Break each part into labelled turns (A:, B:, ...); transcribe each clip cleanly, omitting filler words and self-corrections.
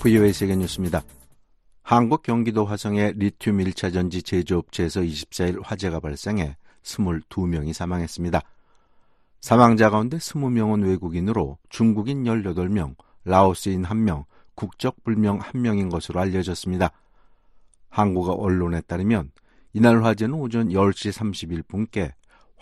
A: VOA 세계뉴스입니다. 한국 경기도 화성의 리튬 1차 전지 제조업체에서 24일 화재가 발생해 22명이 사망했습니다. 사망자 가운데 20명은 외국인으로 중국인 18명, 라오스인 1명, 국적불명 1명인 것으로 알려졌습니다. 한국 언론에 따르면 이날 화재는 오전 10시 31분께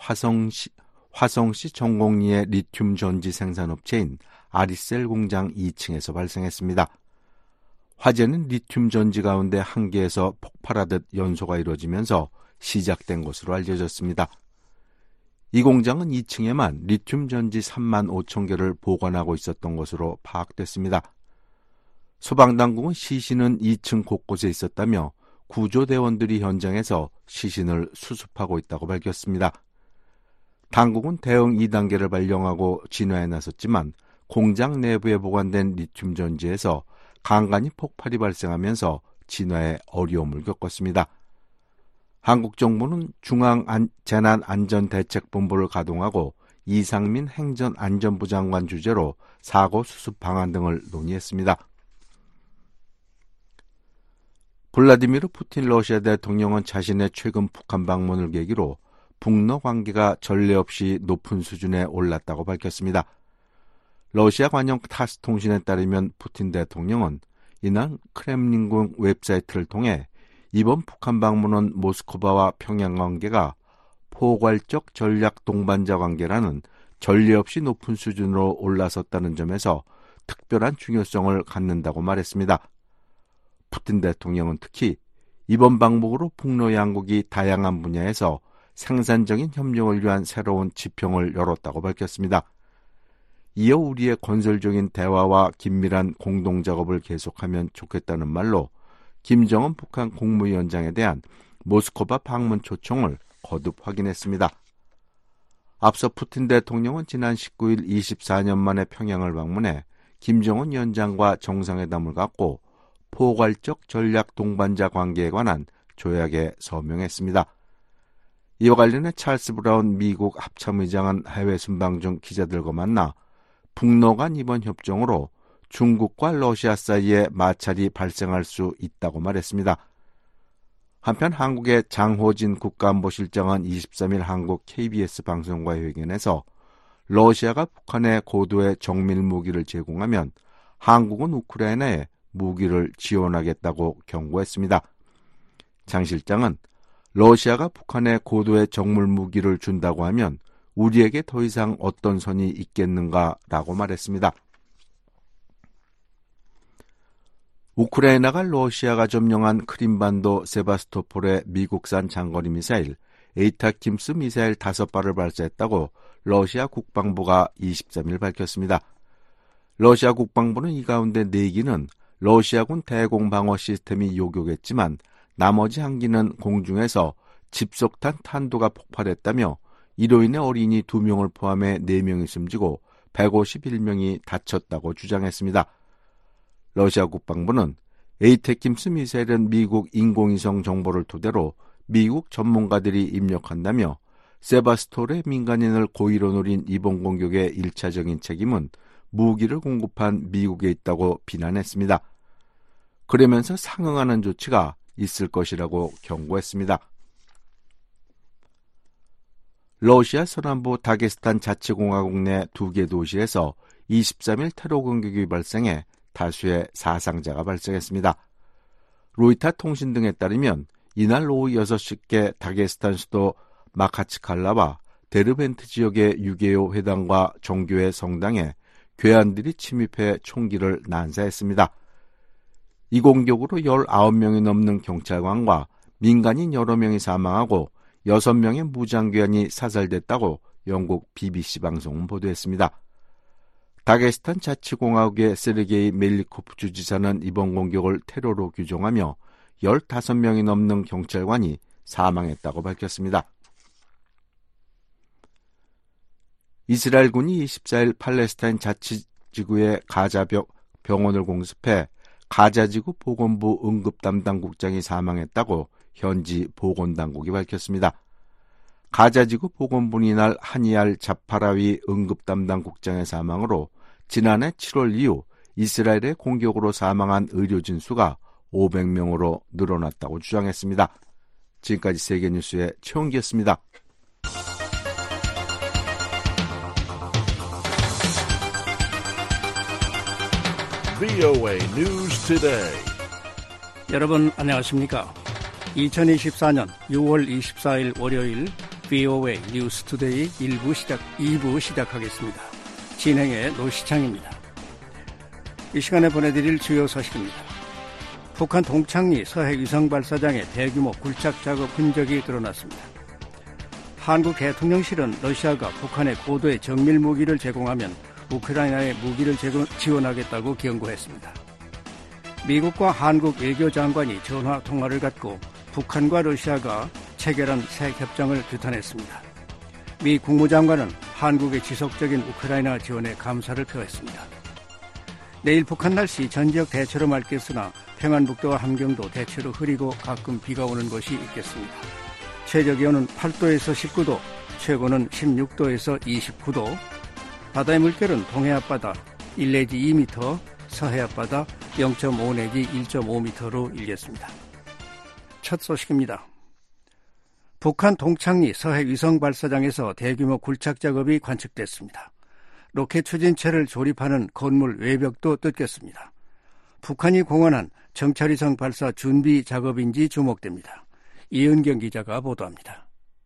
A: 화성시 정곡리의 리튬 전지 생산업체인 아리셀 공장 2층에서 발생했습니다. 화재는 리튬 전지 가운데 한 개에서 폭발하듯 연소가 이루어지면서 시작된 것으로 알려졌습니다. 이 공장은 2층에만 리튬 전지 3만 5천 개를 보관하고 있었던 것으로 파악됐습니다. 소방당국은 시신은 2층 곳곳에 있었다며 구조대원들이 현장에서 시신을 수습하고 있다고 밝혔습니다. 당국은 대응 2단계를 발령하고 진화에 나섰지만 공장 내부에 보관된 리튬 전지에서 간간히 폭발이 발생하면서 진화에 어려움을 겪었습니다. 한국 정부는 중앙재난안전대책본부를 가동하고 이상민 행전안전부 장관 주재로 사고 수습 방안 등을 논의했습니다. 블라디미르 푸틴 러시아 대통령은 자신의 최근 북한 방문을 계기로 북러 관계가 전례 없이 높은 수준에 올랐다고 밝혔습니다. 러시아 관영 타스 통신에 따르면 푸틴 대통령은 이날 크렘린궁 웹사이트를 통해 이번 북한 방문은 모스크바와 평양 관계가 포괄적 전략 동반자 관계라는 전례 없이 높은 수준으로 올라섰다는 점에서 특별한 중요성을 갖는다고 말했습니다. 푸틴 대통령은 특히 이번 방문으로 북러 양국이 다양한 분야에서 생산적인 협력을 위한 새로운 지평을 열었다고 밝혔습니다. 이어 우리의 건설적인 대화와 긴밀한 공동작업을 계속하면 좋겠다는 말로 김정은 북한 국무위원장에 대한 모스크바 방문 초청을 거듭 확인했습니다. 앞서 푸틴 대통령은 지난 19일 24년 만에 평양을 방문해 김정은 위원장과 정상회담을 갖고 포괄적 전략 동반자 관계에 관한 조약에 서명했습니다. 이와 관련해 찰스 브라운 미국 합참의장은 해외 순방 중 기자들과 만나 북러 간 이번 협정으로 중국과 러시아 사이에 마찰이 발생할 수 있다고 말했습니다. 한편 한국의 장호진 국가안보실장은 23일 한국 KBS 방송과의 회견에서 러시아가 북한에 고도의 정밀 무기를 제공하면 한국은 우크라이나에 무기를 지원하겠다고 경고했습니다. 장 실장은 러시아가 북한에 고도의 정밀 무기를 준다고 하면 우리에게 더 이상 어떤 선이 있겠는가라고 말했습니다. 우크라이나가 러시아가 점령한 크림반도 세바스토폴의 미국산 장거리 미사일 에이타킴스 미사일 5발을 발사했다고 러시아 국방부가 23일 밝혔습니다. 러시아 국방부는 이 가운데 4기는 러시아군 대공방어 시스템이 요격했지만 나머지 1기는 공중에서 집속탄 탄도가 폭발했다며 이로 인해 어린이 2명을 포함해 4명이 숨지고 151명이 다쳤다고 주장했습니다. 러시아 국방부는 에이테킴스 미사일은 미국 인공위성 정보를 토대로 미국 전문가들이 입력한다며 세바스톨의 민간인을 고의로 노린 이번 공격의 1차적인 책임은 무기를 공급한 미국에 있다고 비난했습니다. 그러면서 상응하는 조치가 있을 것이라고 경고했습니다. 러시아 서남부 다게스탄 자치공화국 내 2개 도시에서 23일 테러 공격이 발생해 다수의 사상자가 발생했습니다. 로이터 통신 등에 따르면 이날 오후 6시께 다게스탄 수도 마카치칼라와 데르벤트 지역의 유게오 회당과 종교의 성당에 괴한들이 침입해 총기를 난사했습니다. 이 공격으로 19명이 넘는 경찰관과 민간인 여러 명이 사망하고 6명의 무장괴한이 사살됐다고 영국 BBC 방송은 보도했습니다. 다게스탄 자치공화국의 세르게이 멜리코프 주지사는 이번 공격을 테러로 규정하며 15명이 넘는 경찰관이 사망했다고 밝혔습니다. 이스라엘군이 24일 팔레스타인 자치지구의 가자 병원을 공습해 가자지구 보건부 응급담당국장이 사망했다고 현지 보건당국이 밝혔습니다. 가자지구 보건부는 이날 하니알 자파라위 응급담당국장의 사망으로 지난해 7월 이후 이스라엘의 공격으로 사망한 의료진 수가 500명으로 늘어났다고 주장했습니다. 지금까지 세계뉴스의 최홍기였습니다.
B: VOA News Today.
C: 여러분 안녕하십니까? 2024년 6월 24일 월요일 VOA News Today 2부 시작하겠습니다. 진행의 노시창입니다. 이 시간에 보내드릴 주요 소식입니다. 북한 동창리 서해 위성발사장의 대규모 굴착 작업 흔적이 드러났습니다. 한국 대통령실은 러시아가 북한에 고도의 정밀 무기를 제공하면 우크라이나에 무기를 지원하겠다고 경고했습니다. 미국과 한국 외교장관이 전화 통화를 갖고 북한과 러시아가 체결한 새 협정을 규탄했습니다. 미 국무장관은 한국의 지속적인 우크라이나 지원에 감사를 표했습니다. 내일 북한 날씨 전 지역 대체로 맑겠으나 평안북도와 함경도 대체로 흐리고 가끔 비가 오는 곳이 있겠습니다. 최저기온은 8도에서 19도, 최고는 16도에서 29도, 바다의 물결은 동해 앞바다 1 내지 2m, 서해 앞바다 0.5 내지 1.5m로 일겠습니다. 첫 소식입니다. 북한 동창리 서해 위성발사장에서 대규모 굴착 작업이 관측됐습니다. 로켓 추진체를 조립하는 건물 외벽도 뜯겼습니다. 북한이 공언한 정찰위성 발사 준비 작업인지 주목됩니다. 이은경 기자가 보도합니다.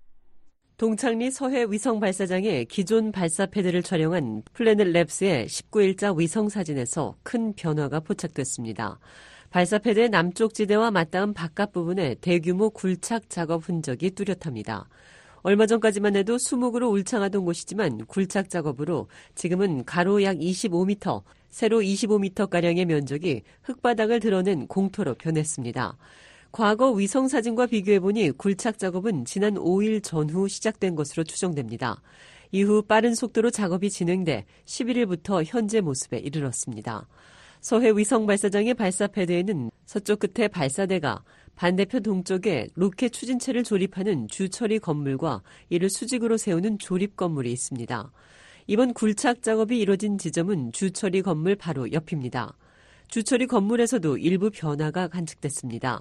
D: 동창리 서해 위성 발사장의 기존 발사 패드를 촬영한 플래닛 랩스의 19일자 위성 사진에서 큰 변화가 포착됐습니다. 발사 패드의 남쪽 지대와 맞닿은 바깥 부분에 대규모 굴착 작업 흔적이 뚜렷합니다. 얼마 전까지만 해도 수목으로 울창하던 곳이지만 굴착 작업으로 지금은 가로 약 25m, 세로 25m가량의 면적이 흙바닥을 드러낸 공터로 변했습니다. 과거 위성 사진과 비교해보니 굴착 작업은 지난 5일 전후 시작된 것으로 추정됩니다. 이후 빠른 속도로 작업이 진행돼 11일부터 현재 모습에 이르렀습니다. 서해 위성 발사장의 발사 패드에는 서쪽 끝에 발사대가 반대편 동쪽에 로켓 추진체를 조립하는 주처리 건물과 이를 수직으로 세우는 조립 건물이 있습니다. 이번 굴착 작업이 이뤄진 지점은 주처리 건물 바로 옆입니다. 주처리 건물에서도 일부 변화가 관측됐습니다.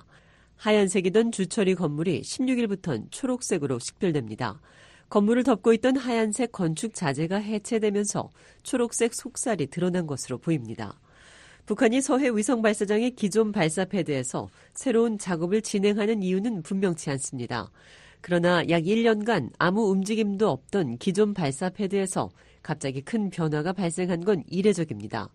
D: 하얀색이던 주처리 건물이 16일부터는 초록색으로 식별됩니다. 건물을 덮고 있던 하얀색 건축 자재가 해체되면서 초록색 속살이 드러난 것으로 보입니다. 북한이 서해 위성 발사장의 기존 발사 패드에서 새로운 작업을 진행하는 이유는 분명치 않습니다. 그러나 약 1년간 아무 움직임도 없던 기존 발사 패드에서 갑자기 큰 변화가 발생한 건 이례적입니다.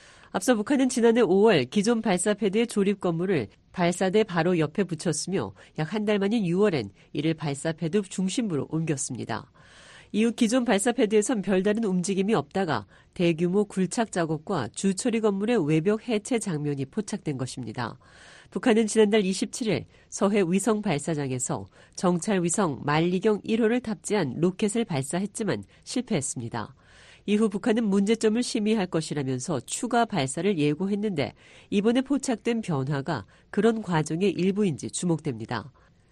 D: 앞서 북한은 지난해 5월 기존 발사 패드의 조립 건물을 발사대 바로 옆에 붙였으며 약 한 달 만인 6월엔 이를 발사 패드 중심부로 옮겼습니다. 이후 기존 발사 패드에선 별다른 움직임이 없다가 대규모 굴착 작업과 주처리 건물의 외벽 해체 장면이 포착된 것입니다. 북한은 지난달 27일 서해 위성 발사장에서 정찰 위성 만리경 1호를 탑재한 로켓을 발사했지만 실패했습니다. 이후 북한은 문제점을 심의할 것이라면서 추가 발사를 예고했는데 이번에 포착된 변화가 그런 과정의 일부인지 주목됩니다.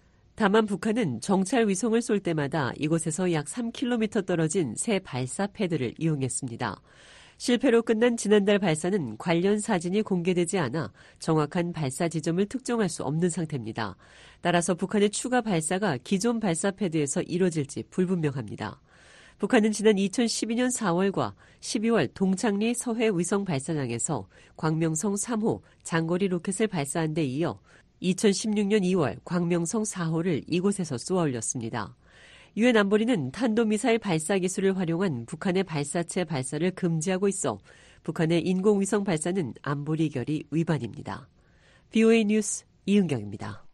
D: 다만 북한은 정찰 위성을 쏠 때마다 이곳에서 약 3km 떨어진 새 발사 패드를 이용했습니다. 실패로 끝난 지난달 발사는 관련 사진이 공개되지 않아 정확한 발사 지점을 특정할 수 없는 상태입니다. 따라서 북한의 추가 발사가 기존 발사 패드에서 이뤄질지 불분명합니다. 북한은 지난 2012년 4월과 12월 동창리 서해 위성 발사장에서 광명성 3호 장거리 로켓을 발사한 데 이어 2016년 2월 광명성 4호를 이곳에서 쏘아 올렸습니다. 유엔 안보리는 탄도미사일 발사 기술을 활용한 북한의 발사체 발사를 금지하고 있어 북한의 인공위성 발사는 안보리 결의 위반입니다. VOA 뉴스 이은경입니다.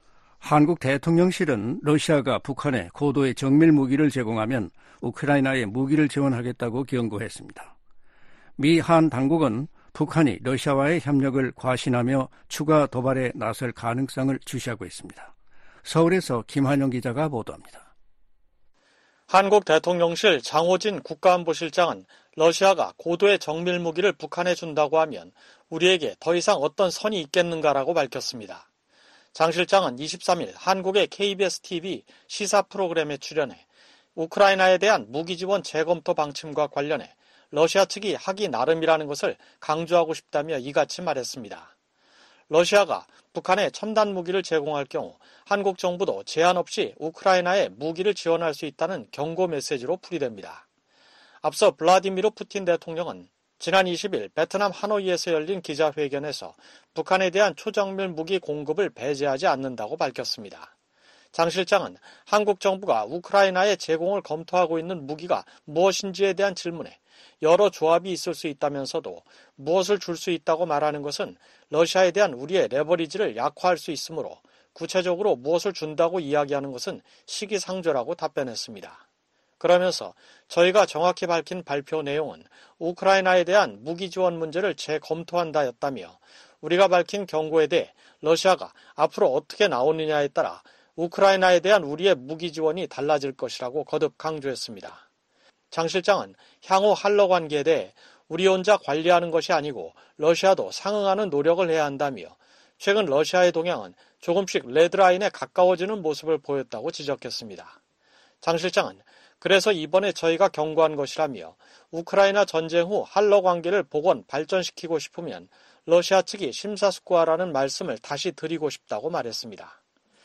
C: 한국 대통령실은 러시아가 북한에 고도의 정밀 무기를 제공하면 우크라이나에 무기를 지원하겠다고 경고했습니다. 미 한 당국은 북한이 러시아와의 협력을 과신하며 추가 도발에 나설 가능성을 주시하고 있습니다. 서울에서 김한영 기자가 보도합니다.
E: 한국 대통령실 장호진 국가안보실장은 러시아가 고도의 정밀 무기를 북한에 준다고 하면 우리에게 더 이상 어떤 선이 있겠는가라고 밝혔습니다. 장 실장은 23일 한국의 KBS TV 시사 프로그램에 출연해 우크라이나에 대한 무기 지원 재검토 방침과 관련해 러시아 측이 하기 나름이라는 것을 강조하고 싶다며 이같이 말했습니다. 러시아가 북한에 첨단 무기를 제공할 경우 한국 정부도 제한 없이 우크라이나에 무기를 지원할 수 있다는 경고 메시지로 풀이됩니다. 앞서 블라디미르 푸틴 대통령은 지난 20일 베트남 하노이에서 열린 기자회견에서 북한에 대한 초정밀 무기 공급을 배제하지 않는다고 밝혔습니다. 장 실장은 한국 정부가 우크라이나에 제공을 검토하고 있는 무기가 무엇인지에 대한 질문에 여러 조합이 있을 수 있다면서도 무엇을 줄 수 있다고 말하는 것은 러시아에 대한 우리의 레버리지를 약화할 수 있으므로 구체적으로 무엇을 준다고 이야기하는 것은 시기상조라고 답변했습니다. 그러면서 저희가 정확히 밝힌 발표 내용은 우크라이나에 대한 무기 지원 문제를 재검토한다였다며 우리가 밝힌 경고에 대해 러시아가 앞으로 어떻게 나오느냐에 따라 우크라이나에 대한 우리의 무기 지원이 달라질 것이라고 거듭 강조했습니다. 장 실장은 향후 한러 관계에 대해 우리 혼자 관리하는 것이 아니고 러시아도 상응하는 노력을 해야 한다며 최근 러시아의 동향은 조금씩 레드라인에 가까워지는 모습을 보였다고 지적했습니다. 장 실장은 그래서 이번에 저희가 경고한 것이라며 우크라이나 전쟁 후 한러 관계를 복원 발전시키고 싶으면 러시아 측이 심사숙고하라는 말씀을 다시 드리고 싶다고 말했습니다.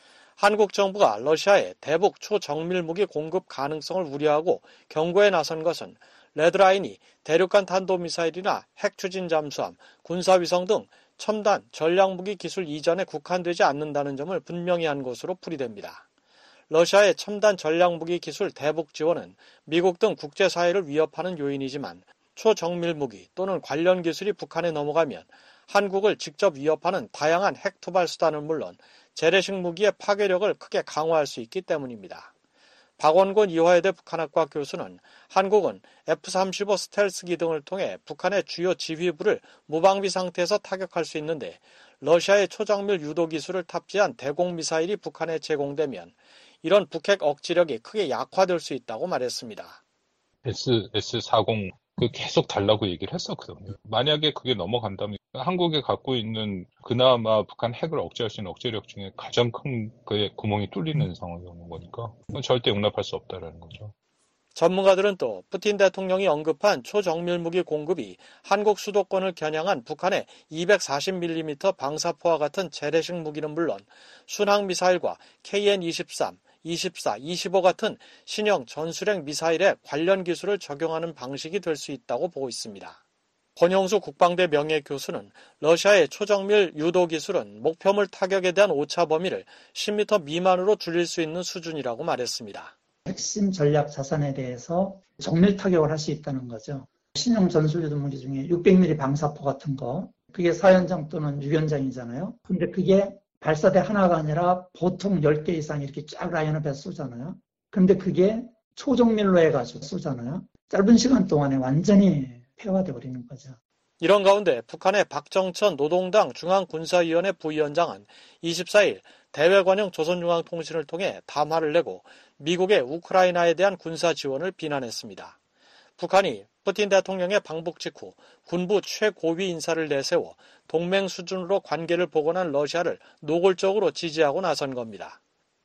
E: 한국 정부가 러시아에 대북 초정밀 무기 공급 가능성을 우려하고 경고에 나선 것은 레드라인이 대륙간 탄도미사일이나 핵 추진 잠수함, 군사위성 등 첨단 전략무기 기술 이전에 국한되지 않는다는 점을 분명히 한 것으로 풀이됩니다. 러시아의 첨단 전략무기 기술 대북 지원은 미국 등 국제사회를 위협하는 요인이지만 초정밀 무기 또는 관련 기술이 북한에 넘어가면 한국을 직접 위협하는 다양한 핵 투발 수단은 물론 재래식 무기의 파괴력을 크게 강화할 수 있기 때문입니다. 박원곤 이화여대 북한학과 교수는 한국은 F-35 스텔스기 등을 통해 북한의 주요 지휘부를 무방비 상태에서 타격할 수 있는데 러시아의 초정밀 유도 기술을 탑재한 대공미사일이 북한에 제공되면 이런 북핵 억지력이 크게 약화될 수 있다고 말했습니다.
F: S-40 계속 달라고 얘기를 했었거든요. 만약에 그게 넘어간다면 한국이 갖고 있는 그나마 북한 핵을 억제할 수 있는 억제력 중에 가장 큰 그의 구멍이 뚫리는 상황이 오는 거니까 그건 절대 용납할 수 없다라는 거죠.
E: 전문가들은 또 푸틴 대통령이 언급한 초정밀 무기 공급이 한국 수도권을 겨냥한 북한의 240mm 방사포와 같은 재래식 무기는 물론 순항미사일과 KN-23, 24, 25 같은 신형 전술핵 미사일에 관련 기술을 적용하는 방식이 될 수 있다고 보고 있습니다. 권영수 국방대 명예교수는 러시아의 초정밀 유도 기술은 목표물 타격에 대한 오차 범위를 10m 미만으로 줄일 수 있는 수준이라고 말했습니다.
G: 핵심 전략 자산에 대해서 정밀 타격을 할 수 있다는 거죠. 신형 전술유도 무기 중에 600mm 방사포 같은 거, 그게 4연장 또는 6연장이잖아요. 근데 그게 발사대 하나가 아니라 보통 10개 이상 이렇게 쫙 라인업해서 쏘잖아요. 근데 그게 초정밀로 해가지고 쏘잖아요. 짧은 시간 동안에 완전히 폐화돼 버리는 거죠.
E: 이런 가운데 북한의 박정천 노동당 중앙군사위원회 부위원장은 24일 대외관용 조선중앙통신을 통해 담화를 내고 미국의 우크라이나에 대한 군사 지원을 비난했습니다. 북한이 푸틴 대통령의 방북 직후 군부 최고위 인사를 내세워 동맹 수준으로 관계를 복원한 러시아를 노골적으로 지지하고 나선 겁니다.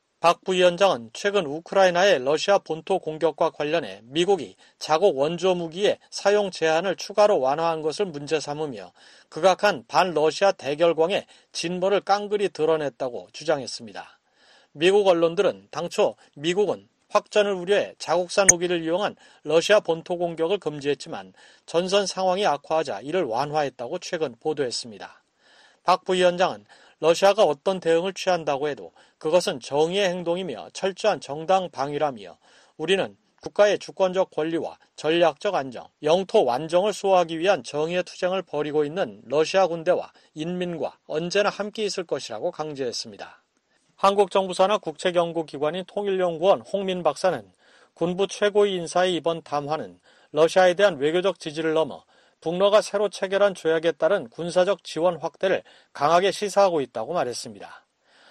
E: 박 부위원장은 최근 우크라이나의 러시아 본토 공격과 관련해 미국이 자국 원조 무기의 사용 제한을 추가로 완화한 것을 문제 삼으며 극악한 반러시아 대결광의 진보를 깡그리 드러냈다고 주장했습니다. 미국 언론들은 당초 미국은 확전을 우려해 자국산 무기를 이용한 러시아 본토 공격을 금지했지만 전선 상황이 악화하자 이를 완화했다고 최근 보도했습니다. 박 부위원장은 러시아가 어떤 대응을 취한다고 해도 그것은 정의의 행동이며 철저한 정당 방위라며 우리는 국가의 주권적 권리와 전략적 안정, 영토 완정을 수호하기 위한 정의의 투쟁을 벌이고 있는 러시아 군대와 인민과 언제나 함께 있을 것이라고 강조했습니다. 한국 정부 산하 국책연구기관인 통일연구원 홍민 박사는 군부 최고위 인사의 이번 담화는 러시아에 대한 외교적 지지를 넘어 북러가 새로 체결한 조약에 따른 군사적 지원 확대를 강하게 시사하고 있다고 말했습니다.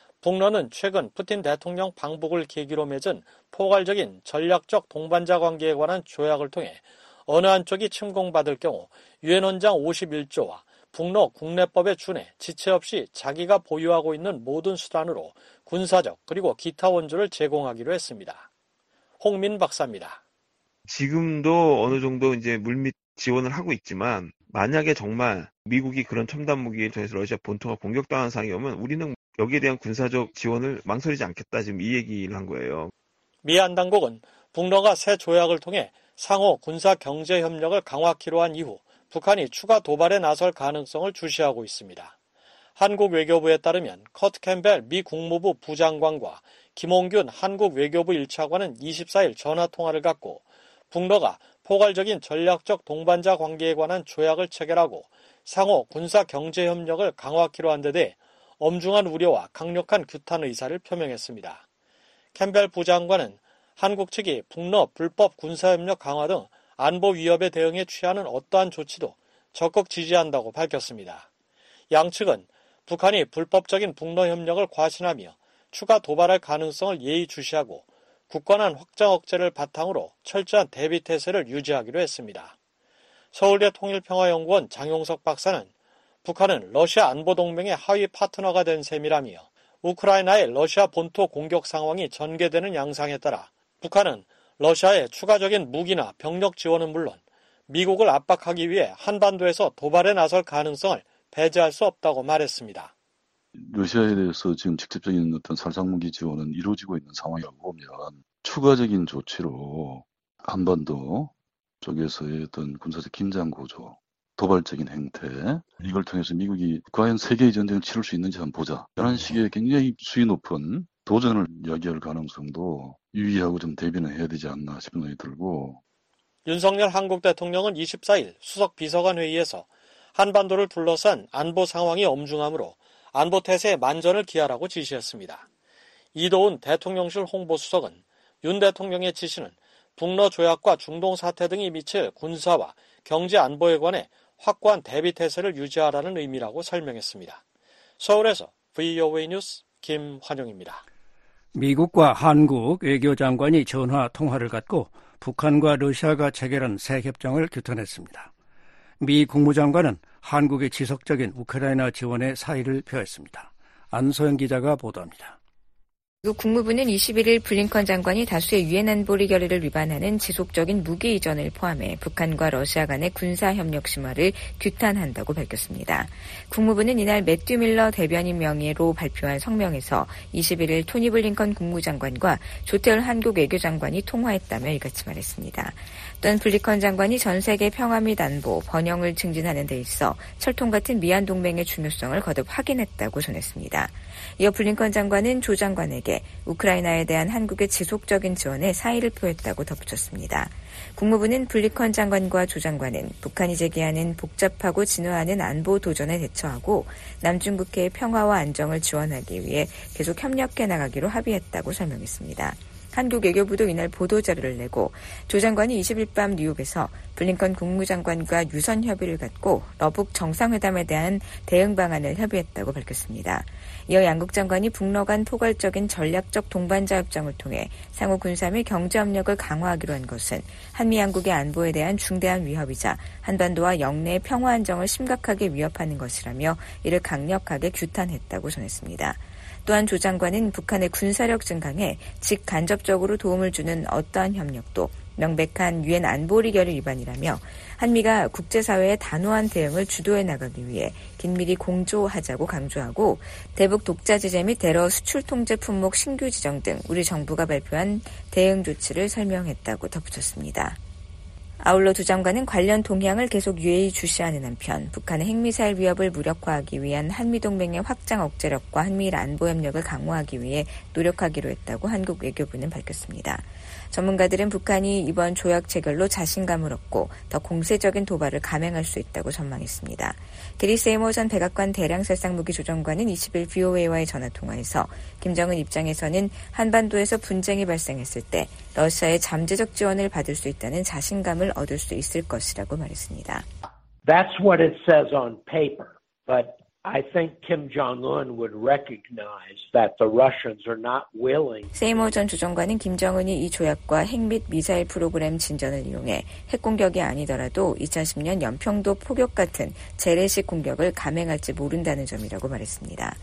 E: 북러는 최근 푸틴 대통령 방북을 계기로 맺은 포괄적인 전략적 동반자 관계에 관한 조약을 통해 어느 한쪽이 침공받을 경우 유엔 헌장 51조와 북러 국내법에 준해 지체 없이 자기가 보유하고 있는 모든 수단으로 군사적 그리고 기타 원조를 제공하기로 했습니다. 홍민 박사입니다.
H: 지금도 어느 정도 이제 물밑 지원을 하고 있지만 만약에 정말 미국이 그런 첨단 무기에 통해서 러시아 본토가 공격당한 상황이 오면 우리는 여기에 대한 군사적 지원을 망설이지 않겠다. 지금 이 얘기를 한 거예요.
E: 미 한 당국은 북러가 새 조약을 통해 상호 군사 경제 협력을 강화키로 한 이후 북한이 추가 도발에 나설 가능성을 주시하고 있습니다. 한국 외교부에 따르면 커트 캠벨 미 국무부 부장관과 김홍균 한국 외교부 1차관은 24일 전화통화를 갖고 북러가 포괄적인 전략적 동반자 관계에 관한 조약을 체결하고 상호 군사 경제 협력을 강화키로 한 데 대해 엄중한 우려와 강력한 규탄 의사를 표명했습니다. 캠벨 부장관은 한국 측이 북러 불법 군사협력 강화 등 안보 위협에 대응해 취하는 어떠한 조치도 적극 지지한다고 밝혔습니다. 양측은 북한이 불법적인 북러 협력을 과신하며 추가 도발할 가능성을 예의주시하고 굳건한 확장 억제를 바탕으로 철저한 대비 태세를 유지하기로 했습니다. 서울대 통일평화연구원 장용석 박사는 북한은 러시아 안보동맹의 하위 파트너가 된 셈이라며 우크라이나의 러시아 본토 공격 상황이 전개되는 양상에 따라 북한은 러시아의 추가적인 무기나 병력 지원은 물론 미국을 압박하기 위해 한반도에서 도발에 나설 가능성을 배제할 수 없다고 말했습니다.
I: 러시아에 대해서 지금 직접적인 어떤 살상무기 지원은 이루어지고 있는 상황이라고 보면 추가적인 조치로 한반도 쪽에서의 어떤 군사적 긴장 구조, 도발적인 행태, 이걸 통해서 미국이 과연 세계의 전쟁을 치를 수 있는지 한번 보자. 이런 식의 굉장히 수위 높은 도전을 야기할 가능성도 유의하고 좀 대비는 해야 되지 않나 싶은 생각이 들고.
E: 윤석열 한국 대통령은 24일 수석 비서관 회의에서 한반도를 둘러싼 안보 상황이 엄중하므로 안보 태세의 만전을 기하라고 지시했습니다. 이도훈 대통령실 홍보수석은 윤 대통령의 지시는 북러 조약과 중동 사태 등이 미칠 군사와 경제 안보에 관해 확고한 대비 태세를 유지하라는 의미라고 설명했습니다. 서울에서 VOA 뉴스 김환용입니다.
C: 미국과 한국 외교장관이 전화 통화를 갖고 북한과 러시아가 체결한 새 협정을 규탄했습니다. 미 국무장관은 한국의 지속적인 우크라이나 지원에 사의를 표했습니다. 안소영 기자가 보도합니다.
J: 미국 국무부는 21일 블링컨 장관이 다수의 유엔 안보리 결의를 위반하는 지속적인 무기 이전을 포함해 북한과 러시아 간의 군사협력 심화를 규탄한다고 밝혔습니다. 국무부는 이날 매튜 밀러 대변인 명의로 발표한 성명에서 21일 토니 블링컨 국무장관과 조태열 한국 외교장관이 통화했다며 이같이 말했습니다. 또한 블링컨 장관이 전 세계 평화 및 안보, 번영을 증진하는 데 있어 철통 같은 미한 동맹의 중요성을 거듭 확인했다고 전했습니다. 이어 블링컨 장관은 조 장관에게 우크라이나에 대한 한국의 지속적인 지원에 사의를 표했다고 덧붙였습니다. 국무부는 블링컨 장관과 조 장관은 북한이 제기하는 복잡하고 진화하는 안보 도전에 대처하고 남중국해의 평화와 안정을 지원하기 위해 계속 협력해 나가기로 합의했다고 설명했습니다. 한국 외교부도 이날 보도자료를 내고 조 장관이 20일 밤 뉴욕에서 블링컨 국무장관과 유선 협의를 갖고 러북 정상회담에 대한 대응 방안을 협의했다고 밝혔습니다. 이어 양국 장관이 북러 간 포괄적인 전략적 동반자 협정을 통해 상호 군사 및 경제 협력을 강화하기로 한 것은 한미 양국의 안보에 대한 중대한 위협이자 한반도와 영내의 평화 안정을 심각하게 위협하는 것이라며 이를 강력하게 규탄했다고 전했습니다. 또한 조 장관은 북한의 군사력 증강에 직간접적으로 도움을 주는 어떠한 협력도 명백한 유엔 안보리 결의 위반이라며 한미가 국제사회의 단호한 대응을 주도해 나가기 위해 긴밀히 공조하자고 강조하고 대북 독자 제재 및 테러 수출 통제 품목 신규 지정 등 우리 정부가 발표한 대응 조치를 설명했다고 덧붙였습니다. 아울러 두 장관은 관련 동향을 계속 유의히 주시하는 한편 북한의 핵미사일 위협을 무력화하기 위한 한미동맹의 확장 억제력과 한미일 안보협력을 강화하기 위해 노력하기로 했다고 한국 외교부는 밝혔습니다. 전문가들은 북한이 이번 조약 체결로 자신감을 얻고 더 공세적인 도발을 감행할 수 있다고 전망했습니다. 게리 세이머 전 백악관 대량살상무기 조정관은 20일 VOA와의 전화통화에서 김정은 입장에서는 한반도에서 분쟁이 발생했을 때 러시아의 잠재적 지원을 받을 수 있다는 자신감을 얻을 수 있을 것이라고 말했습니다.
K: That's what it says on paper, but I think Kim Jong-un would recognize that the Russians are not willing.
J: 세이머 전 조정관은 김정은이 이 조약과 핵 및 미사일 프로그램 진전을 이용해 핵 공격이 아니더라도 2010년 연평도 포격 같은 재래식 공격을 감행할지 모른다는 점이라고 말했습니다.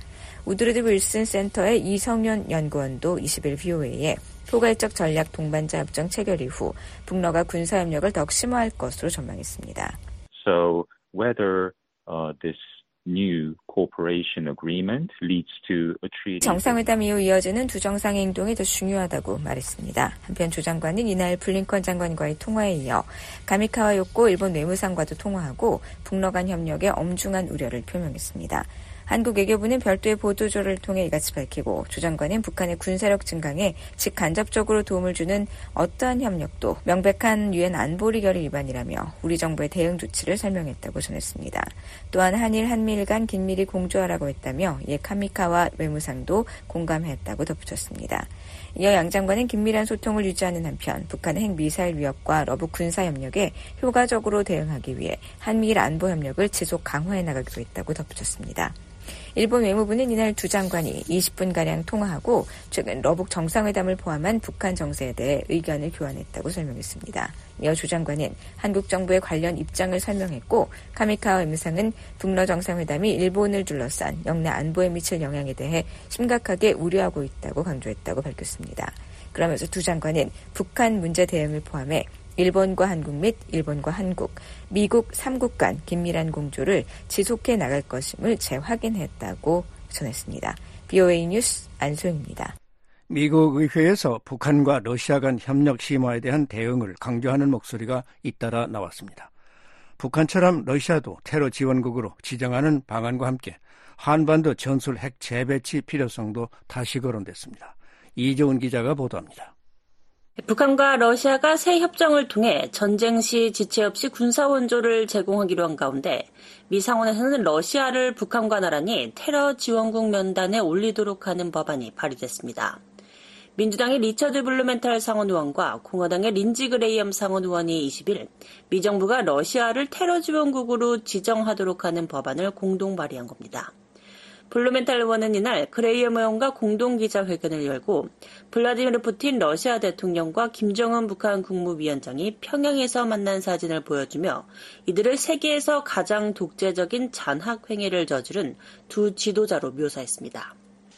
J: 우드로드 윌슨 센터의 이성윤 연구원도 20일 VOA에 포괄적 전략 동반자 협정 체결 이후 북러가 군사협력을 더욱 심화할 것으로 전망했습니다.
L: So whether this new cooperation agreement leads to a treaty.
J: 정상회담 이후 이어지는 두 정상의 행동이 더 중요하다고 말했습니다. 한편 조 장관은 이날 블링컨 장관과의 통화에 이어 가미카와 요코 일본 외무상과도 통화하고 북러 간 협력에 엄중한 우려를 표명했습니다. 한국 외교부는 별도의 보도조를 통해 이같이 밝히고 조 장관은 북한의 군사력 증강에 직간접적으로 도움을 주는 어떠한 협력도 명백한 유엔 안보리 결의 위반이라며 우리 정부의 대응 조치를 설명했다고 전했습니다. 또한 한일, 한미일 간 긴밀히 공조하라고 했다며 이에 카미카와 외무상도 공감했다고 덧붙였습니다. 이어 양 장관은 긴밀한 소통을 유지하는 한편 북한의 핵미사일 위협과 러북 군사협력에 효과적으로 대응하기 위해 한미일 안보협력을 지속 강화해 나가기로 했다고 덧붙였습니다. 일본 외무부는 이날 두 장관이 20분가량 통화하고 최근 러북 정상회담을 포함한 북한 정세에 대해 의견을 교환했다고 설명했습니다. 이어 조 장관은 한국 정부의 관련 입장을 설명했고 카미카와 외무상은 북러 정상회담이 일본을 둘러싼 영내 안보에 미칠 영향에 대해 심각하게 우려하고 있다고 강조했다고 밝혔습니다. 그러면서 두 장관은 북한 문제 대응을 포함해 일본과 한국 및 일본과 한국, 미국 3국 간 긴밀한 공조를 지속해 나갈 것임을 재확인했다고 전했습니다. VOA 뉴스 안소영입니다.
C: 미국 의회에서 북한과 러시아 간 협력 심화에 대한 대응을 강조하는 목소리가 잇따라 나왔습니다. 북한처럼 러시아도 테러 지원국으로 지정하는 방안과 함께 한반도 전술 핵 재배치 필요성도 다시 거론됐습니다. 이재훈 기자가 보도합니다.
M: 북한과 러시아가 새 협정을 통해 전쟁 시 지체 없이 군사 원조를 제공하기로 한 가운데 미 상원에서는 러시아를 북한과 나란히 테러 지원국 명단에 올리도록 하는 법안이 발의됐습니다. 민주당의 리처드 블루멘탈 상원 의원과 공화당의 린지 그레이엄 상원 의원이 20일 미 정부가 러시아를 테러 지원국으로 지정하도록 하는 법안을 공동 발의한 겁니다. 블루멘탈 의원은 이날 그레이엄 의원과 공동 기자회견을 열고 블라디미르 푸틴 러시아 대통령과 김정은 북한 국무위원장이 평양에서 만난 사진을 보여주며 이들을 세계에서 가장 독재적인 잔학 행위를 저지른 두 지도자로 묘사했습니다.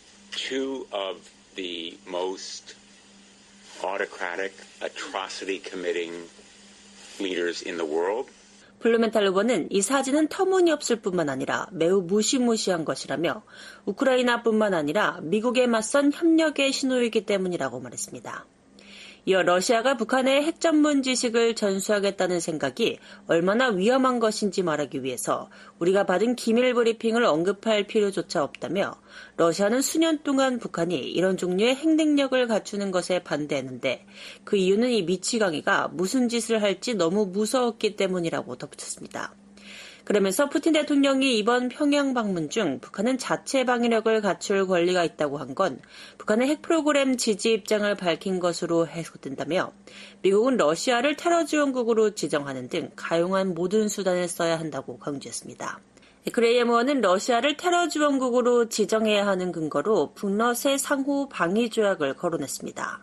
N: Two of the most autocratic, atrocity committing leaders in the world.
M: 블루멘탈 의원은 이 사진은 터무니없을 뿐만 아니라 매우 무시무시한 것이라며 우크라이나뿐만 아니라 미국에 맞선 협력의 신호이기 때문이라고 말했습니다. 이어 러시아가 북한의 핵 전문 지식을 전수하겠다는 생각이 얼마나 위험한 것인지 말하기 위해서 우리가 받은 기밀 브리핑을 언급할 필요조차 없다며 러시아는 수년 동안 북한이 이런 종류의 핵 능력을 갖추는 것에 반대했는데 그 이유는 이 미치광이가 무슨 짓을 할지 너무 무서웠기 때문이라고 덧붙였습니다. 그러면서 푸틴 대통령이 이번 평양 방문 중 북한은 자체 방위력을 갖출 권리가 있다고 한 건 북한의 핵 프로그램 지지 입장을 밝힌 것으로 해석된다며 미국은 러시아를 테러 지원국으로 지정하는 등 가용한 모든 수단을 써야 한다고 강조했습니다. 그레이엄 의원은 러시아를 테러 지원국으로 지정해야 하는 근거로 북러 새 상호 방위 조약을 거론했습니다.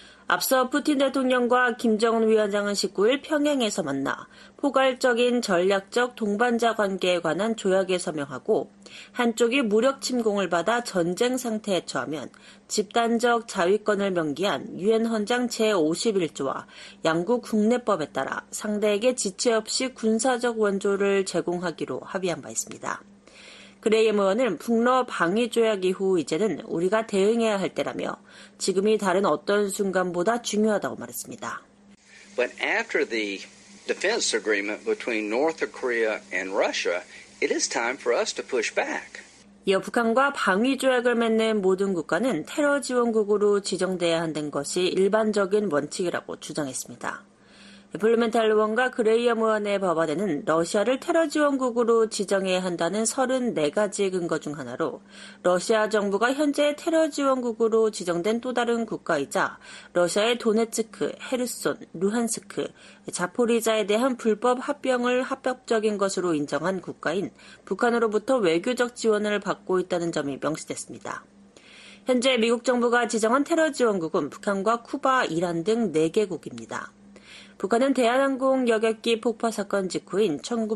M: 앞서 푸틴 대통령과 김정은 위원장은 19일 평양에서 만나 포괄적인 전략적 동반자 관계에 관한 조약에 서명하고 한쪽이 무력 침공을 받아 전쟁 상태에 처하면 집단적 자위권을 명기한 유엔 헌장 제51조와 양국 국내법에 따라 상대에게 지체 없이 군사적 원조를 제공하기로 합의한 바 있습니다. 그레이엄 의원은 북러 방위 조약 이후 이제는 우리가 대응해야 할 때라며 지금이 다른 어떤 순간보다 중요하다고 말했습니다.
O: But after the defense agreement between North Korea and Russia, it is time for us to push back.
M: 이어 북한과 방위 조약을 맺는 모든 국가는 테러 지원국으로 지정돼야 한다는 것이 일반적인 원칙이라고 주장했습니다. 블루멘탈 의원과 그레이엄 의원의 법안에는 러시아를 테러 지원국으로 지정해야 한다는 34가지 근거 중 하나로 러시아 정부가 현재 테러 지원국으로 지정된 또 다른 국가이자 러시아의 도네츠크, 헤르손, 루한스크, 자포리자에 대한 불법 합병을 합법적인 것으로 인정한 국가인 북한으로부터 외교적 지원을 받고 있다는 점이 명시됐습니다. 현재 미국 정부가 지정한 테러 지원국은 북한과 쿠바, 이란 등 4개국입니다. 북한은 대한항공 여객기 폭파 사건 직후인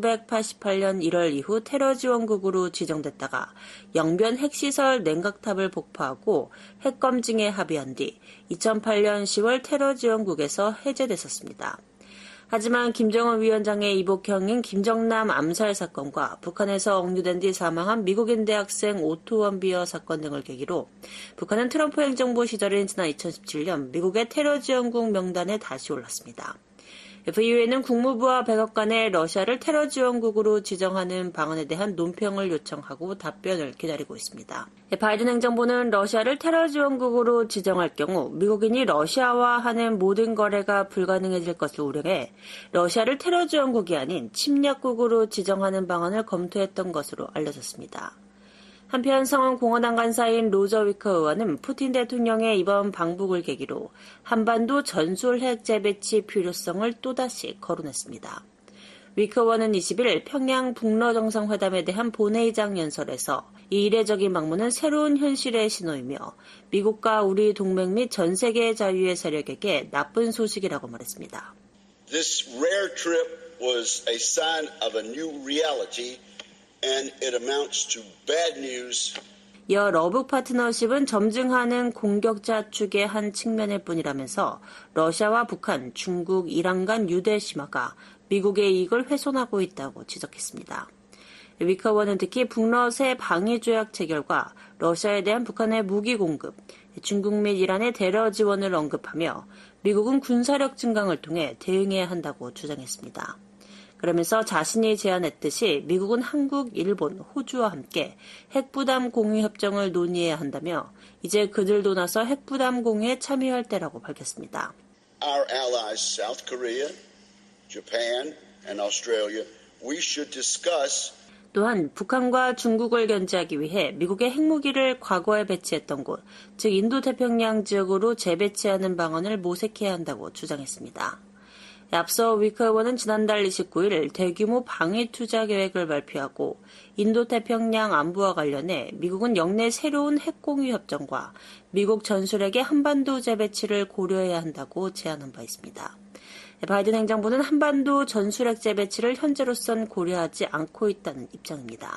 M: 1988년 1월 이후 테러 지원국으로 지정됐다가 영변 핵시설 냉각탑을 폭파하고 핵검증에 합의한 뒤 2008년 10월 테러 지원국에서 해제됐었습니다. 하지만 김정은 위원장의 이복형인 김정남 암살 사건과 북한에서 억류된 뒤 사망한 미국인 대학생 오토 원비어 사건 등을 계기로 북한은 트럼프 행정부 시절인 지난 2017년 미국의 테러 지원국 명단에 다시 올랐습니다. VOA는 국무부와 백악관에 러시아를 테러 지원국으로 지정하는 방안에 대한 논평을 요청하고 답변을 기다리고 있습니다. 바이든 행정부는 러시아를 테러 지원국으로 지정할 경우 미국인이 러시아와 하는 모든 거래가 불가능해질 것을 우려해 러시아를 테러 지원국이 아닌 침략국으로 지정하는 방안을 검토했던 것으로 알려졌습니다. 한편 성원 공화당 간사인 로저 위커 의원은 푸틴 대통령의 이번 방북을 계기로 한반도 전술 핵 재배치 필요성을 또다시 거론했습니다. 위커 의원은 20일 평양 북러 정상회담에 대한 본회의장 연설에서 이 이례적인 방문은 새로운 현실의 신호이며 미국과 우리 동맹 및 전 세계 자유의 세력에게 나쁜 소식이라고 말했습니다.
P: This rare trip was a sign of a new reality. And it amounts to bad news.
M: 이어 러브 파트너십은 점증하는 공격자 측의 한 측면일 뿐이라면서 러시아와 북한, 중국, 이란 간 유대 심화가 미국의 이익을 훼손하고 있다고 지적했습니다. 위커 의원은 특히 북러세 방위조약 체결과 러시아에 대한 북한의 무기 공급, 중국 및 이란의 테러 지원을 언급하며 미국은 군사력 증강을 통해 대응해야 한다고 주장했습니다. 그러면서 자신이 제안했듯이 미국은 한국, 일본, 호주와 함께 핵부담 공유 협정을 논의해야 한다며 이제 그들도 나서 핵부담 공유에 참여할 때라고 밝혔습니다.
P: Our allies, South Korea, Japan, and Australia, we should discuss.
M: 또한 북한과 중국을 견제하기 위해 미국의 핵무기를 과거에 배치했던 곳, 즉 인도태평양 지역으로 재배치하는 방안을 모색해야 한다고 주장했습니다. 앞서 위커 의원은 지난달 29일 대규모 방위 투자 계획을 발표하고 인도태평양 안보와 관련해 미국은 역내 새로운 핵공유 협정과 미국 전술핵의 한반도 재배치를 고려해야 한다고 제안한 바 있습니다. 바이든 행정부는 한반도 전술핵 재배치를 현재로선 고려하지 않고 있다는 입장입니다.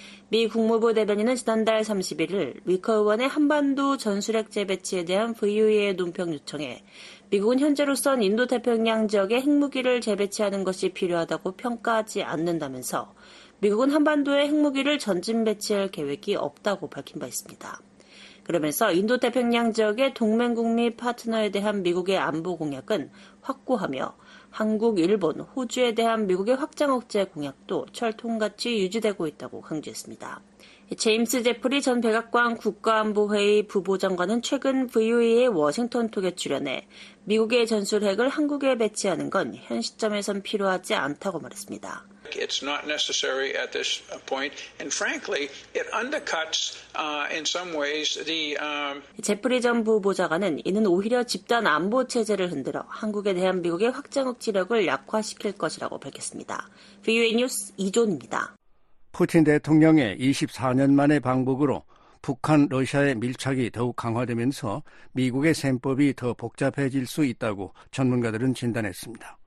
M: 미 국무부 대변인은 지난달 31일 위커 의원의 한반도 전술핵 재배치에 대한 VOA의 논평 요청에 미국은 현재로선 인도태평양 지역에 핵무기를 재배치하는 것이 필요하다고 평가하지 않는다면서 미국은 한반도에 핵무기를 전진 배치할 계획이 없다고 밝힌 바 있습니다. 그러면서 인도태평양 지역의 동맹국 및 파트너에 대한 미국의 안보 공약은 확고하며 한국, 일본, 호주에 대한 미국의 확장 억제 공약도 철통같이 유지되고 있다고 강조했습니다. 제임스 제프리 전 백악관 국가안보회의 부보장관은 최근 VOA의 워싱턴 톡에 출연해 미국의 전술핵을 한국에 배치하는 건 현 시점에선 필요하지 않다고 말했습니다.
Q: It's not necessary at this point, and frankly, it undercuts, in some ways, the.
M: 제프리 전 부보좌관은 이는 오히려 집단 안보 체제를 흔들어 한국에 대한 미국의 확장 억지력을 약화시킬 것이라고 밝혔습니다. VOA 뉴스 이존입니다.
C: 푸틴 대통령의 24년 만의 방북으로 북한, 러시아의 밀착이 더욱 강화되면서 미국의 셈법이 더 복잡해질 수 있다고 전문가들은 진단했습니다.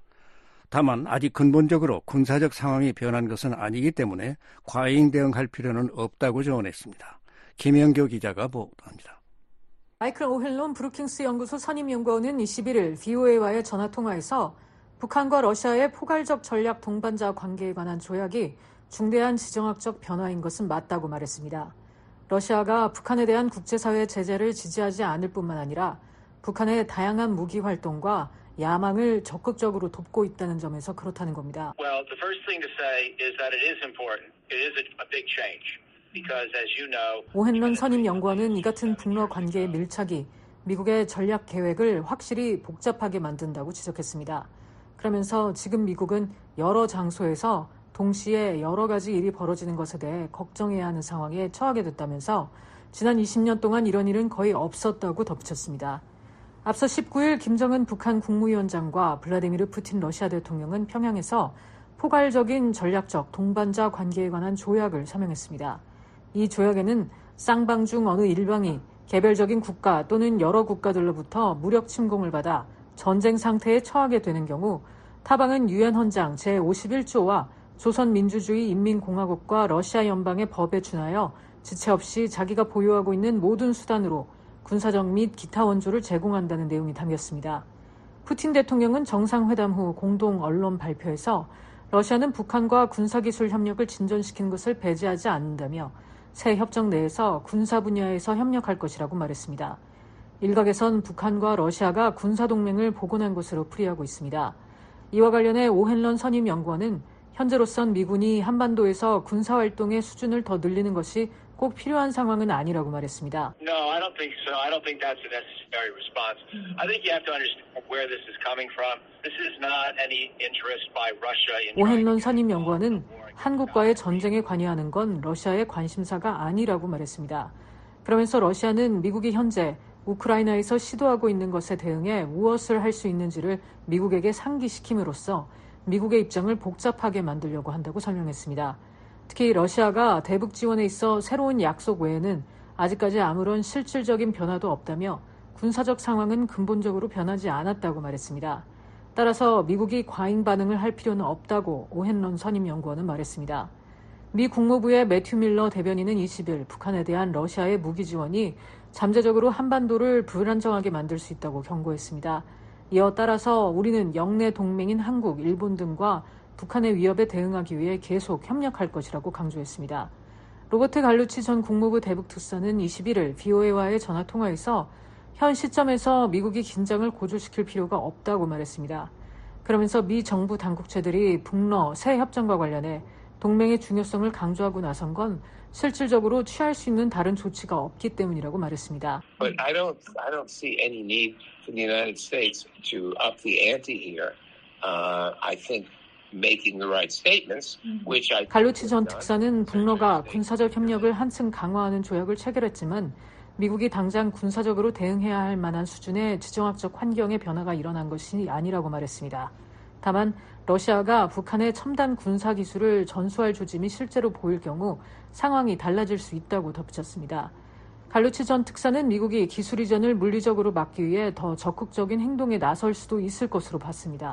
C: 다만 아직 근본적으로 군사적 상황이 변한 것은 아니기 때문에 과잉 대응할 필요는 없다고 조언했습니다. 김영교 기자가 보도합니다.
R: 마이클 오헬론 브루킹스 연구소 선임연구원은 21일 VOA와의 전화통화에서 북한과 러시아의 포괄적 전략 동반자 관계에 관한 조약이 중대한 지정학적 변화인 것은 맞다고 말했습니다. 러시아가 북한에 대한 국제사회 제재를 지지하지 않을 뿐만 아니라 북한의 다양한 무기 활동과 야망을 적극적으로 돕고 있다는 점에서 그렇다는 겁니다.
S: Well, the first thing to say is that it is important. It is a big change. Because as you know,
R: 오헨런 선임 연구원은 이 같은 북러 관계의 밀착이 미국의 전략 계획을 확실히 복잡하게 만든다고 지적했습니다. 그러면서 지금 미국은 여러 장소에서 동시에 여러 가지 일이 벌어지는 것에 대해 걱정해야 하는 상황에 처하게 됐다면서 지난 20년 동안 이런 일은 거의 없었다고 덧붙였습니다. 앞서 19일 김정은 북한 국무위원장과 블라디미르 푸틴 러시아 대통령은 평양에서 포괄적인 전략적 동반자 관계에 관한 조약을 서명했습니다. 이 조약에는 쌍방 중 어느 일방이 개별적인 국가 또는 여러 국가들로부터 무력 침공을 받아 전쟁 상태에 처하게 되는 경우 타방은 유엔 헌장 제51조와 조선민주주의인민공화국과 러시아 연방의 법에 준하여 지체 없이 자기가 보유하고 있는 모든 수단으로 군사적 및 기타 원조를 제공한다는 내용이 담겼습니다. 푸틴 대통령은 정상회담 후 공동 언론 발표에서 러시아는 북한과 군사기술 협력을 진전시키는 것을 배제하지 않는다며 새 협정 내에서 군사 분야에서 협력할 것이라고 말했습니다. 일각에선 북한과 러시아가 군사동맹을 복원한 것으로 풀이하고 있습니다. 이와 관련해 오헨런 선임연구원은 현재로선 미군이 한반도에서 군사활동의 수준을 더 늘리는 것이 꼭 필요한 상황은 아니라고 말했습니다.
S: No, I don't think so. I don't think that's a necessary response. I think you have to understand where this is coming from. This is not any interest by Russia in
R: 오헨런 선임연구원은 한국과의 전쟁에 관여하는 건 러시아의 관심사가 아니라고 말했습니다. 그러면서 러시아는 미국이 현재 우크라이나에서 시도하고 있는 것에 대응해 무엇을 할 수 있는지를 미국에게 상기시킴으로써 미국의 입장을 복잡하게 만들려고 한다고 설명했습니다. 특히 러시아가 대북 지원에 있어 새로운 약속 외에는 아직까지 아무런 실질적인 변화도 없다며 군사적 상황은 근본적으로 변하지 않았다고 말했습니다. 따라서 미국이 과잉 반응을 할 필요는 없다고 오헨런 선임연구원은 말했습니다. 미 국무부의 매튜 밀러 대변인은 20일 북한에 대한 러시아의 무기 지원이 잠재적으로 한반도를 불안정하게 만들 수 있다고 경고했습니다. 이어 따라서 우리는 영내 동맹인 한국, 일본 등과 북한의 위협에 대응하기 위해 계속 협력할 것이라고 강조했습니다. 로버트 갈루치 전 국무부 대북특사는 21일 VOA와의 전화통화에서 현 시점에서 미국이 긴장을 고조시킬 필요가 없다고 말했습니다. 그러면서 미 정부 당국체들이 북러 새 협정과 관련해 동맹의 중요성을 강조하고 나선 건 실질적으로 취할 수 있는 다른 조치가 없기 때문이라고 말했습니다.
T: But I don't see any need for the United States to up the ante here. I think making the right statements, which I
R: 갈루치 전 특사는 북러가 군사적 협력을 한층 강화하는 조약을 체결했지만 미국이 당장 군사적으로 대응해야 할 만한 수준의 지정학적 환경의 변화가 일어난 것이 아니라고 말했습니다. 다만 러시아가 북한의 첨단 군사 기술을 전수할 조짐이 실제로 보일 경우 상황이 달라질 수 있다고 덧붙였습니다. 갈루치 전 특사는 미국이 기술 이전을 물리적으로 막기 위해 더 적극적인 행동에 나설 수도 있을 것으로 봤습니다.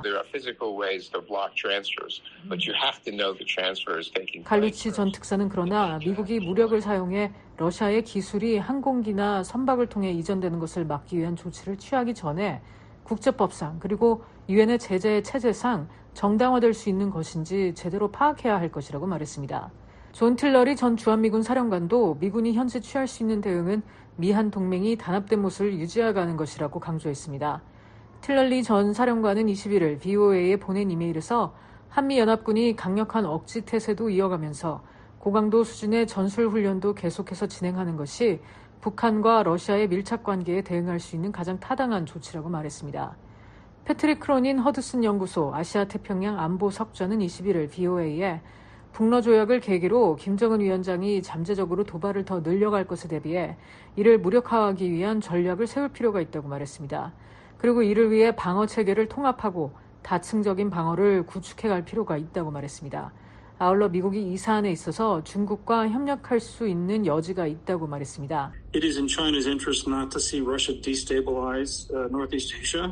R: 갈루치 전 특사는 그러나 미국이 무력을 사용해 러시아의 기술이 항공기나 선박을 통해 이전되는 것을 막기 위한 조치를 취하기 전에 국제법상 그리고 유엔의 제재 체제상 정당화될 수 있는 것인지 제대로 파악해야 할 것이라고 말했습니다. 존 틸러리 전 주한미군 사령관도 미군이 현재 취할 수 있는 대응은 미한 동맹이 단합된 모습을 유지해가는 것이라고 강조했습니다. 틸러리 전 사령관은 21일 VOA에 보낸 이메일에서 한미연합군이 강력한 억지 태세도 이어가면서 고강도 수준의 전술훈련도 계속해서 진행하는 것이 북한과 러시아의 밀착 관계에 대응할 수 있는 가장 타당한 조치라고 말했습니다. 패트릭 크로닌 허드슨 연구소 아시아태평양 안보석좌는 21일 VOA에 북러 조약을 계기로 김정은 위원장이 잠재적으로 도발을 더 늘려갈 것에 대비해 이를 무력화하기 위한 전략을 세울 필요가 있다고 말했습니다. 그리고 이를 위해 방어 체계를 통합하고 다층적인 방어를 구축해갈 필요가 있다고 말했습니다. 아울러 미국이 이 사안에 있어서 중국과 협력할 수 있는 여지가 있다고 말했습니다.
U: It is in China's interest not to see Russia destabilize Northeast Asia.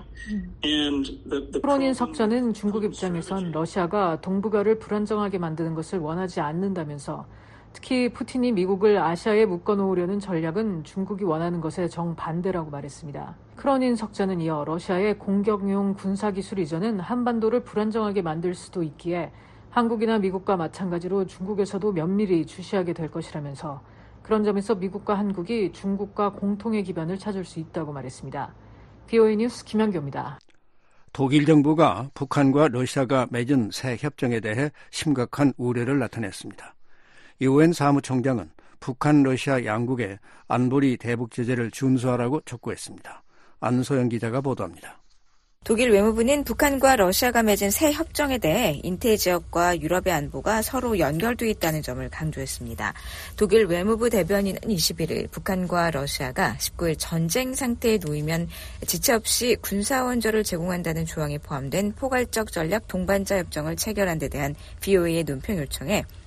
R: 프로닌 석좌는 중국 입장에선 러시아가 동북아를 불안정하게 만드는 것을 원하지 않는다면서 특히 푸틴이 미국을 아시아에 묶어놓으려는 전략은 중국이 원하는 것에 정반대라고 말했습니다. 크로닌 석좌는 이어 러시아의 공격용 군사기술 이전은 한반도를 불안정하게 만들 수도 있기에 한국이나 미국과 마찬가지로 중국에서도 면밀히 주시하게 될 것이라면서 그런 점에서 미국과 한국이 중국과 공통의 기반을 찾을 수 있다고 말했습니다. VOA 뉴스 김현교입니다.
C: 독일 정부가 북한과 러시아가 맺은 새 협정에 대해 심각한 우려를 나타냈습니다. 유엔 사무총장은 북한, 러시아 양국에 안보리 대북 제재를 준수하라고 촉구했습니다. 안소영 기자가 보도합니다.
J: 독일 외무부는 북한과 러시아가 맺은 새 협정에 대해 인태 지역과 유럽의 안보가 서로 연결돼 있다는 점을 강조했습니다. 독일 외무부 대변인은 21일 북한과 러시아가 19일 전쟁 상태에 놓이면 지체 없이 군사 원조를 제공한다는 조항이 포함된 포괄적 전략 동반자 협정을 체결한 데 대한 VOA의 논평 요청에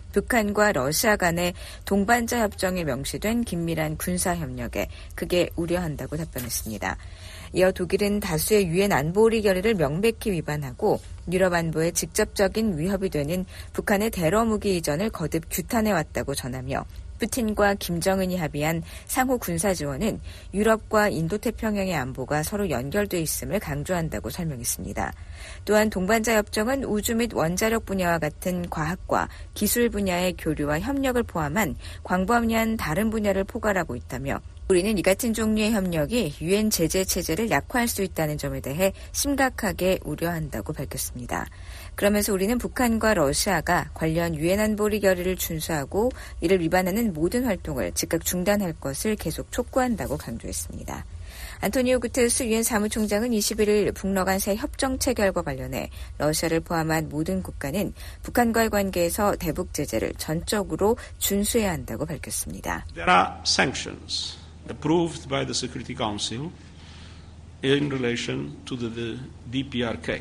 J: 북한과 러시아 간의 동반자 협정에 명시된 긴밀한 군사협력에 크게 우려한다고 답변했습니다. 이어 독일은 다수의 유엔 안보리 결의를 명백히 위반하고 유럽 안보에 직접적인 위협이 되는 북한의 테러 무기 이전을 거듭 규탄해왔다고 전하며 푸틴과 김정은이 합의한 상호 군사 지원은 유럽과 인도태평양의 안보가 서로 연결돼 있음을 강조한다고 설명했습니다. 또한 동반자 협정은 우주 및 원자력 분야와 같은 과학과 기술 분야의 교류와 협력을 포함한 광범위한 다른 분야를 포괄하고 있다며 우리는 이 같은 종류의 협력이 유엔 제재 체제를 약화할 수 있다는 점에 대해 심각하게 우려한다고 밝혔습니다. 그러면서 우리는 북한과 러시아가 관련 유엔 안보리 결의를 준수하고 이를 위반하는 모든 활동을 즉각 중단할 것을 계속 촉구한다고 강조했습니다. 안토니오 구테르스 유엔 사무총장은 21일 북러 간 새 협정 체결과 관련해 러시아를 포함한 모든 국가는 북한과의 관계에서 대북 제재를 전적으로 준수해야 한다고 밝혔습니다.
U: There are sanctions approved by the Security Council in relation to the DPRK.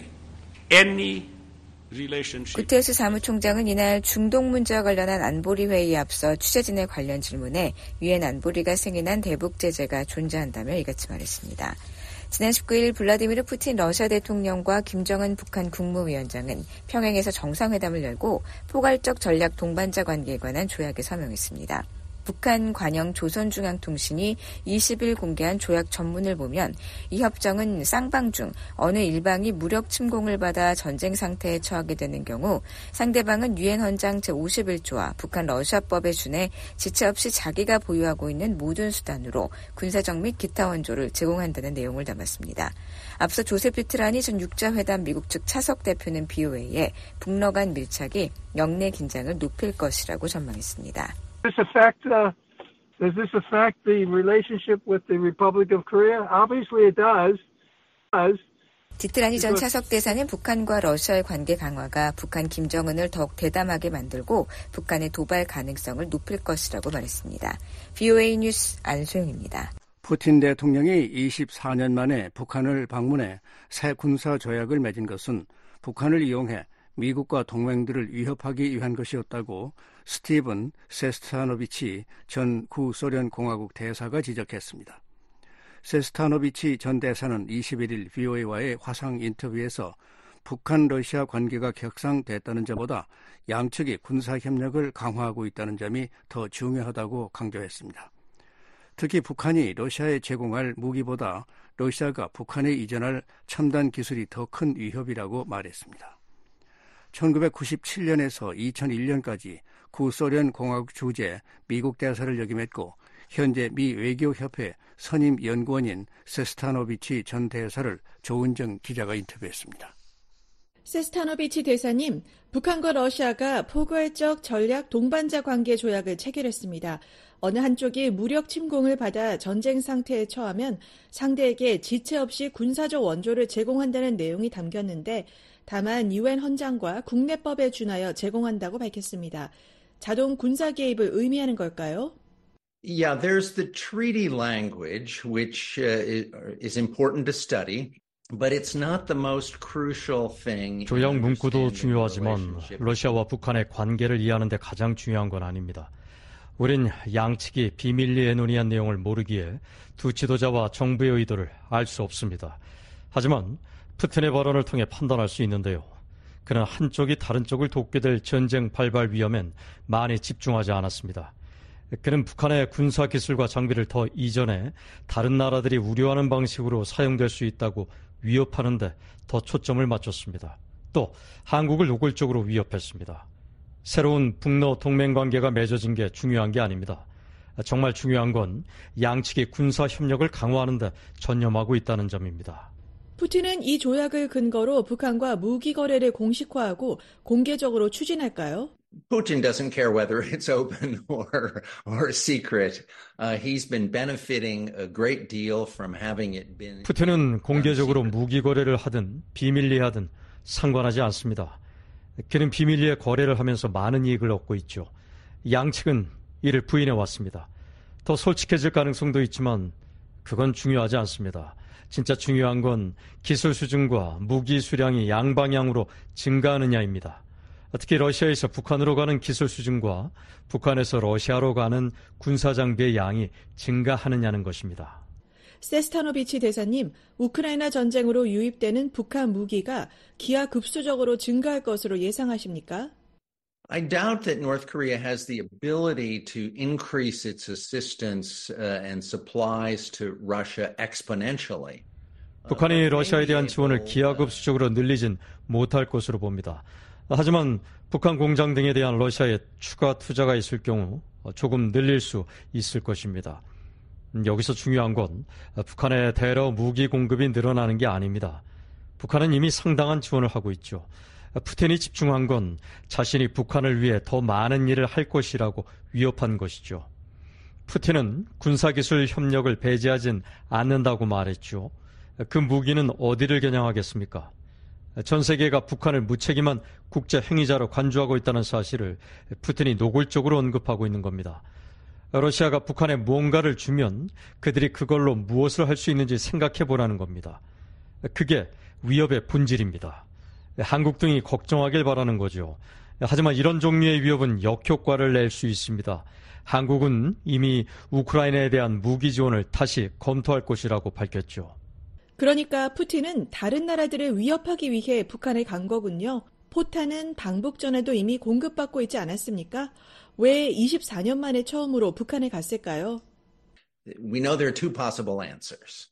J: 구테르스 사무총장은 이날 중동 문제와 관련한 안보리 회의에 앞서 취재진의 관련 질문에 유엔 안보리가 승인한 대북 제재가 존재한다며 이같이 말했습니다. 지난 19일 블라디미르 푸틴 러시아 대통령과 김정은 북한 국무위원장은 평양에서 정상회담을 열고 포괄적 전략 동반자 관계에 관한 조약에 서명했습니다. 북한 관영 조선중앙통신이 20일 공개한 조약 전문을 보면 이 협정은 쌍방 중 어느 일방이 무력 침공을 받아 전쟁 상태에 처하게 되는 경우 상대방은 유엔 헌장 제51조와 북한 러시아법에 준해 지체 없이 자기가 보유하고 있는 모든 수단으로 군사적 및 기타 원조를 제공한다는 내용을 담았습니다. 앞서 조셉 뷰트란이 전 육자회담 미국 측 차석 대표는 BOA에 북러 간 밀착이 영내 긴장을 높일 것이라고 전망했습니다.
A: Does this affect the relationship with the Republic of Korea? Obviously it does.
J: 디트라니 전 차석 대사는 북한과 러시아의 관계 강화가 북한 김정은을 더욱 대담하게 만들고 북한의 도발 가능성을 높일 것이라고 말했습니다. BOA 뉴스 안소영입니다.
C: 푸틴 대통령이 24년 만에 북한을 방문해 새 군사 조약을 맺은 것은 북한을 이용해 미국과 동맹들을 위협하기 위한 것이었다고 스티븐 세스타노비치 전 구소련 공화국 대사가 지적했습니다. 세스타노비치 전 대사는 21일 VOA와의 화상 인터뷰에서 북한 러시아 관계가 격상됐다는 점보다 양측이 군사협력을 강화하고 있다는 점이 더 중요하다고 강조했습니다. 특히 북한이 러시아에 제공할 무기보다 러시아가 북한에 이전할 첨단 기술이 더 큰 위협이라고 말했습니다. 1997년에서 2001년까지 구소련 공화국 주재 미국 대사를 역임했고 현재 미 외교협회 선임 연구원인 세스타노비치 전 대사를 조은정 기자가 인터뷰했습니다.
V: 세스타노비치 대사님, 북한과 러시아가 포괄적 전략 동반자 관계 조약을 체결했습니다. 어느 한쪽이 무력 침공을 받아 전쟁 상태에 처하면 상대에게 지체 없이 군사적 원조를 제공한다는 내용이 담겼는데 다만 유엔 헌장과 국내법에 준하여 제공한다고 밝혔습니다. 자동 군사 개입을 의미하는 걸까요?
W: Yeah, there's the treaty language, which is important to study, but it's not the most crucial thing.
X: 조약 문구도 중요하지만 러시아와 북한의 관계를 이해하는 데 가장 중요한 건 아닙니다. 우린 양측이 비밀리에 논의한 내용을 모르기에 두 지도자와 정부의 의도를 알 수 없습니다. 하지만 푸틴의 발언을 통해 판단할 수 있는데요. 그는 한쪽이 다른 쪽을 돕게 될 전쟁 발발 위험엔 많이 집중하지 않았습니다. 그는 북한의 군사기술과 장비를 더 이전에 다른 나라들이 우려하는 방식으로 사용될 수 있다고 위협하는 데 더 초점을 맞췄습니다. 또 한국을 노골적으로 위협했습니다. 새로운 북러 동맹관계가 맺어진 게 중요한 게 아닙니다. 정말 중요한 건 양측이 군사협력을 강화하는 데 전념하고 있다는 점입니다.
V: 푸틴은 이 조약을 근거로 북한과 무기 거래를 공식화하고 공개적으로 추진할까요?
W: Putin doesn't care whether it's open or secret. He's been benefiting a great deal from having it been.
X: 푸틴은 공개적으로 무기 거래를 하든 비밀리에 하든 상관하지 않습니다. 그는 비밀리에 거래를 하면서 많은 이익을 얻고 있죠. 양측은 이를 부인해 왔습니다. 더 솔직해질 가능성도 있지만 그건 중요하지 않습니다. 진짜 중요한 건 기술 수준과 무기 수량이 양방향으로 증가하느냐입니다. 특히 러시아에서 북한으로 가는 기술 수준과 북한에서 러시아로 가는 군사장비의 양이 증가하느냐는 것입니다.
V: 세스타노비치 대사님, 우크라이나 전쟁으로 유입되는 북한 무기가 기하급수적으로 증가할 것으로 예상하십니까?
W: I doubt that North Korea has the ability to increase its assistance and supplies to Russia exponentially.
X: 북한이 러시아에 대한 지원을 기하급수적으로 늘리진 못할 것으로 봅니다. 하지만 북한 공장 등에 대한 러시아의 추가 투자가 있을 경우 조금 늘릴 수 있을 것입니다. 여기서 중요한 건 북한의 대러 무기 공급이 늘어나는 게 아닙니다. 북한은 이미 상당한 지원을 하고 있죠. 푸틴이 집중한 건 자신이 북한을 위해 더 많은 일을 할 것이라고 위협한 것이죠. 푸틴은 군사기술 협력을 배제하진 않는다고 말했죠. 그 무기는 어디를 겨냥하겠습니까? 전 세계가 북한을 무책임한 국제 행위자로 간주하고 있다는 사실을 푸틴이 노골적으로 언급하고 있는 겁니다. 러시아가 북한에 무언가를 주면 그들이 그걸로 무엇을 할 수 있는지 생각해 보라는 겁니다. 그게 위협의 본질입니다. 한국 등이 걱정하길 바라는 거죠. 하지만 이런 종류의 위협은 역효과를 낼 수 있습니다. 한국은 이미 우크라이나에 대한 무기 지원을 다시 검토할 것이라고 밝혔죠.
V: 그러니까 푸틴은 다른 나라들을 위협하기 위해 북한에 간 거군요. 포탄은 방북 전에도 이미 공급받고 있지 않았습니까? 왜 24년 만에 처음으로 북한에 갔을까요?
W: We know there are two possible answers.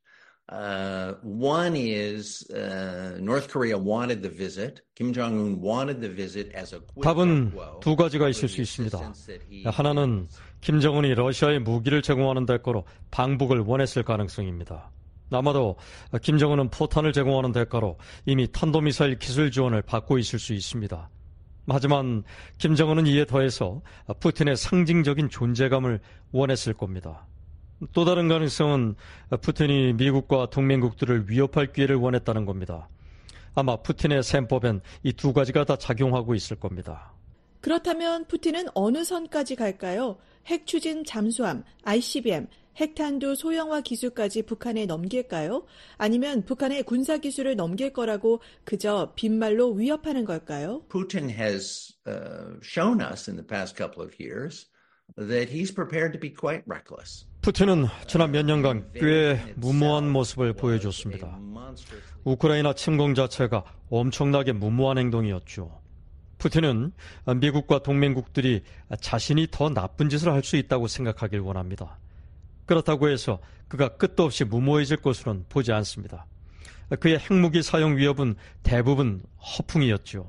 W: One is North Korea wanted the visit. Kim Jong-un wanted the visit as a quid
X: 답은
W: pro quo.
X: 두 가지가 있을 수 있습니다. 하나는 김정은이 러시아에 무기를 제공하는 대가로 방북을 원했을 가능성입니다. 아마도 김정은은 포탄을 제공하는 대가로 이미 탄도미사일 기술 지원을 받고 있을 수 있습니다. 하지만 김정은은 이에 더해서 푸틴의 상징적인 존재감을 원했을 겁니다. 또 다른 가능성은 푸틴이 미국과 동맹국들을 위협할 기회를 원했다는 겁니다. 아마 푸틴의 셈법엔 이 두 가지가 다 작용하고 있을 겁니다.
V: 그렇다면 푸틴은 어느 선까지 갈까요? 핵 추진 잠수함, ICBM, 핵탄두 소형화 기술까지 북한에 넘길까요? 아니면 북한의 군사기술을 넘길 거라고 그저 빈말로 위협하는 걸까요?
W: Putin has shown us in the past couple of years that he's prepared to be quite reckless.
X: 푸틴은 지난 몇 년간 꽤 무모한 모습을 보여줬습니다. 우크라이나 침공 자체가 엄청나게 무모한 행동이었죠. 푸틴은 미국과 동맹국들이 자신이 더 나쁜 짓을 할 수 있다고 생각하길 원합니다. 그렇다고 해서 그가 끝도 없이 무모해질 것으로는 보지 않습니다. 그의 핵무기 사용 위협은 대부분 허풍이었죠.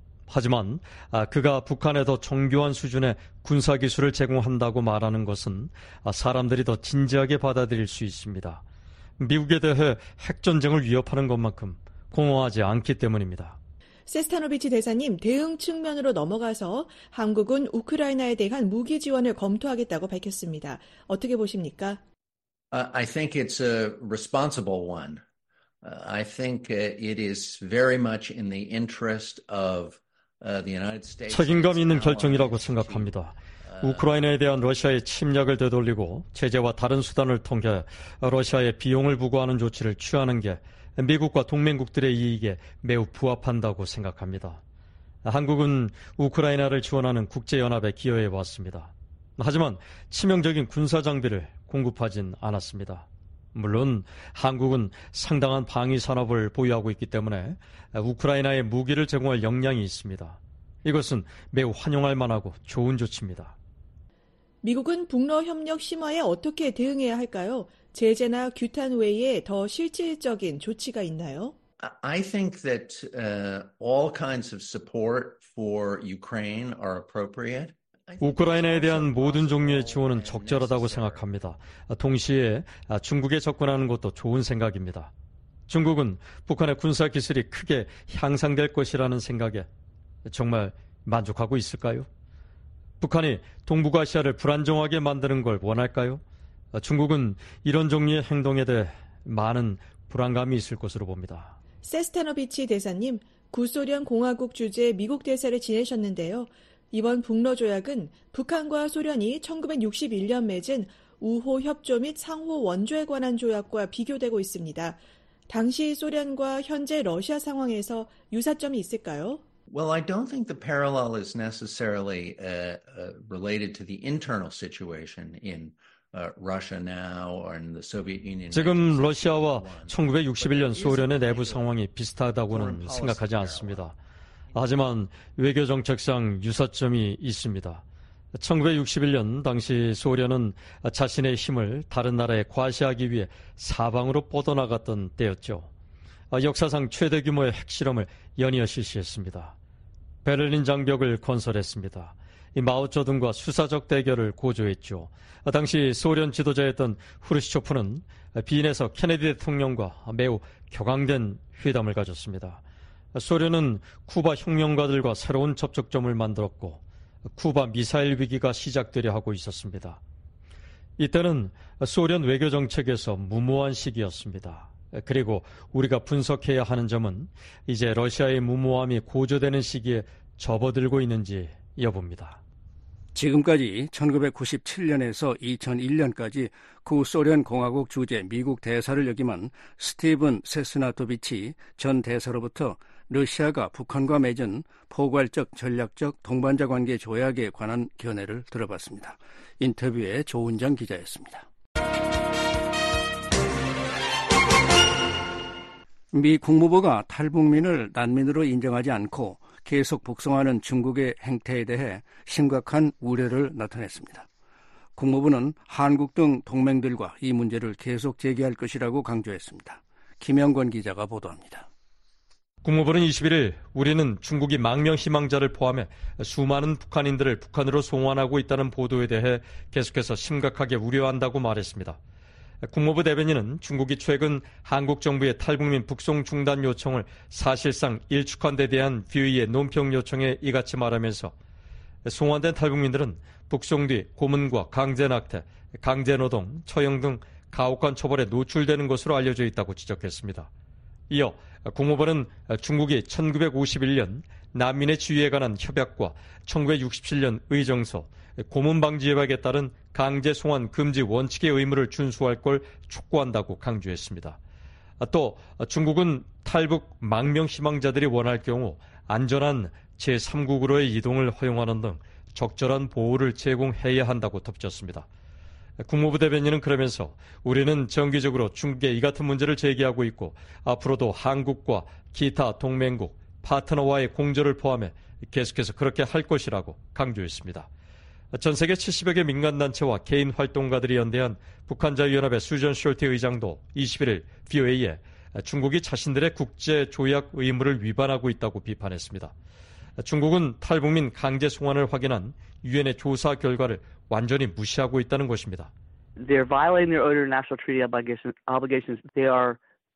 X: 하지만 그가 북한에 더 정교한 수준의 군사기술을 제공한다고 말하는 것은 사람들이 더 진지하게 받아들일 수 있습니다. 미국에 대해 핵전쟁을 위협하는 것만큼 공허하지 않기 때문입니다.
V: 세스타노비치 대사님, 대응 측면으로 넘어가서 한국은 우크라이나에 대한 무기 지원을 검토하겠다고 밝혔습니다. 어떻게 보십니까?
W: I think it's a responsible one. I think it is very much in the interest of the United States.
X: 책임감 있는 결정이라고 생각합니다. 우크라이나에 대한 러시아의 침략을 되돌리고 제재와 다른 수단을 통해 러시아에 비용을 부과하는 조치를 취하는 게 미국과 동맹국들의 이익에 매우 부합한다고 생각합니다. 한국은 우크라이나를 지원하는 국제연합에 기여해 왔습니다. 하지만 치명적인 군사장비를 공급하진 않았습니다. 물론 한국은 상당한 방위 산업을 보유하고 있기 때문에 우크라이나에 무기를 제공할 역량이 있습니다. 이것은 매우 환영할 만하고 좋은 조치입니다.
V: 미국은 북러 협력 심화에 어떻게 대응해야 할까요? 제재나 규탄 외에 더 실질적인 조치가 있나요?
W: I think that all kinds of support for Ukraine are appropriate.
X: 우크라이나에 대한 모든 종류의 지원은 적절하다고 생각합니다. 동시에 중국에 접근하는 것도 좋은 생각입니다. 중국은 북한의 군사기술이 크게 향상될 것이라는 생각에 정말 만족하고 있을까요? 북한이 동북아시아를 불안정하게 만드는 걸 원할까요? 중국은 이런 종류의 행동에 대해 많은 불안감이 있을 것으로 봅니다.
V: 세스타노비치 대사님, 구소련 공화국 주재 미국 대사를 지내셨는데요. 이번 북러 조약은 북한과 소련이 1961년 맺은 우호 협조 및 상호 원조에 관한 조약과 비교되고 있습니다. 당시 소련과 현재 러시아 상황에서 유사점이 있을까요?
W: Well, I don't think the parallel is necessarily related to the internal situation in Russia now or in the Soviet Union.
X: 지금 러시아와 1961년 소련의 내부 상황이 비슷하다고는 생각하지 않습니다. 하지만 외교 정책상 유사점이 있습니다. 1961년 당시 소련은 자신의 힘을 다른 나라에 과시하기 위해 사방으로 뻗어나갔던 때였죠. 역사상 최대 규모의 핵실험을 연이어 실시했습니다. 베를린 장벽을 건설했습니다. 마오쩌둥과 수사적 대결을 고조했죠. 당시 소련 지도자였던 후르시초프는 빈에서 케네디 대통령과 매우 격앙된 회담을 가졌습니다. 소련은 쿠바 혁명가들과 새로운 접촉점을 만들었고 쿠바 미사일 위기가 시작되려 하고 있었습니다. 이때는 소련 외교 정책에서 무모한 시기였습니다. 그리고 우리가 분석해야 하는 점은 이제 러시아의 무모함이 고조되는 시기에 접어들고 있는지 여부입니다.
C: 지금까지 1997년에서 2001년까지 구소련 공화국 주재 미국 대사를 역임한 스티븐 세스나토비치 전 대사로부터 러시아가 북한과 맺은 포괄적 전략적 동반자 관계 조약에 관한 견해를 들어봤습니다. 인터뷰에 조은정 기자였습니다. 미 국무부가 탈북민을 난민으로 인정하지 않고 계속 북송하는 중국의 행태에 대해 심각한 우려를 나타냈습니다. 국무부는 한국 등 동맹들과 이 문제를 계속 제기할 것이라고 강조했습니다. 김영권 기자가 보도합니다.
X: 국무부는 21일 우리는 중국이 망명 희망자를 포함해 수많은 북한인들을 북한으로 송환하고 있다는 보도에 대해 계속해서 심각하게 우려한다고 말했습니다. 국무부 대변인은 중국이 최근 한국 정부의 탈북민 북송 중단 요청을 사실상 일축한 데 대한 뷰이의 논평 요청에 이같이 말하면서 송환된 탈북민들은 북송 뒤 고문과 강제낙태, 강제노동, 처형 등 가혹한 처벌에 노출되는 것으로 알려져 있다고 지적했습니다. 이어 국무부는 중국이 1951년 난민의 지위에 관한 협약과 1967년 의정서, 고문 방지 협약에 따른 강제 송환 금지 원칙의 의무를 준수할 걸 촉구한다고 강조했습니다. 또 중국은 탈북 망명 희망자들이 원할 경우 안전한 제3국으로의 이동을 허용하는 등 적절한 보호를 제공해야 한다고 덧붙였습니다. 국무부 대변인은 그러면서 우리는 정기적으로 중국에 이 같은 문제를 제기하고 있고 앞으로도 한국과 기타 동맹국, 파트너와의 공조를 포함해 계속해서 그렇게 할 것이라고 강조했습니다. 전 세계 70여 개 민간단체와 개인 활동가들이 연대한 북한자유연합회 수전 숄티 의장도 21일 VOA에 중국이 자신들의 국제조약 의무를 위반하고 있다고 비판했습니다. 중국은 탈북민 강제 송환을 확인한 유엔의 조사 결과를 완전히 무시하고 있다는 것입니다.
B: They're violating their international treaty obligations. They are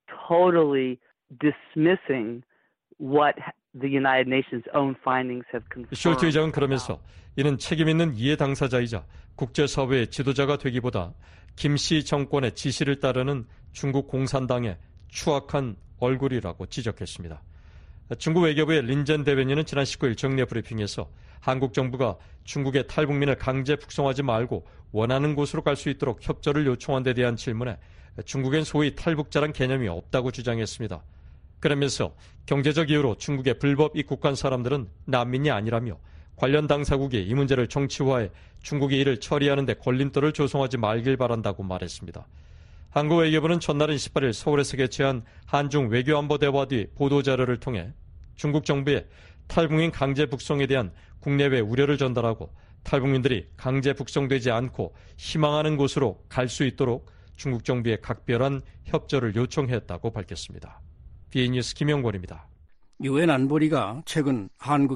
B: totally dismissing what the United Nations' own findings have confirmed.
X: 숄트 의장은 그러면서 이는 책임 있는 이해 당사자이자 국제사회의 지도자가 되기보다 김씨 정권의 지시를 따르는 중국 공산당의 추악한 얼굴이라고 지적했습니다. 중국 외교부의 린젠 대변인은 지난 19일 정례 브리핑에서 한국 정부가 중국의 탈북민을 강제 북송하지 말고 원하는 곳으로 갈 수 있도록 협조를 요청한 데 대한 질문에 중국엔 소위 탈북자란 개념이 없다고 주장했습니다. 그러면서 경제적 이유로 중국에 불법 입국한 사람들은 난민이 아니라며 관련 당사국이 이 문제를 정치화해 중국이 이를 처리하는 데 걸림돌을 조성하지 말길 바란다고 말했습니다. 한국 외교부는 전날인 18일 서울에서 개최한 한중 외교안보 대화 뒤 보도자료를 통해 중국 정부의 탈북민 강제 북송에 대한 국내외 우려를 전달하고 탈북민들이 강제 북송되지 않고 희망하는 곳으로 갈 수 있도록 중국 정부에 각별한 협조를 요청했다고 밝혔습니다. BA뉴스 김영권입니다.
C: 유엔 안보리가 최근 한국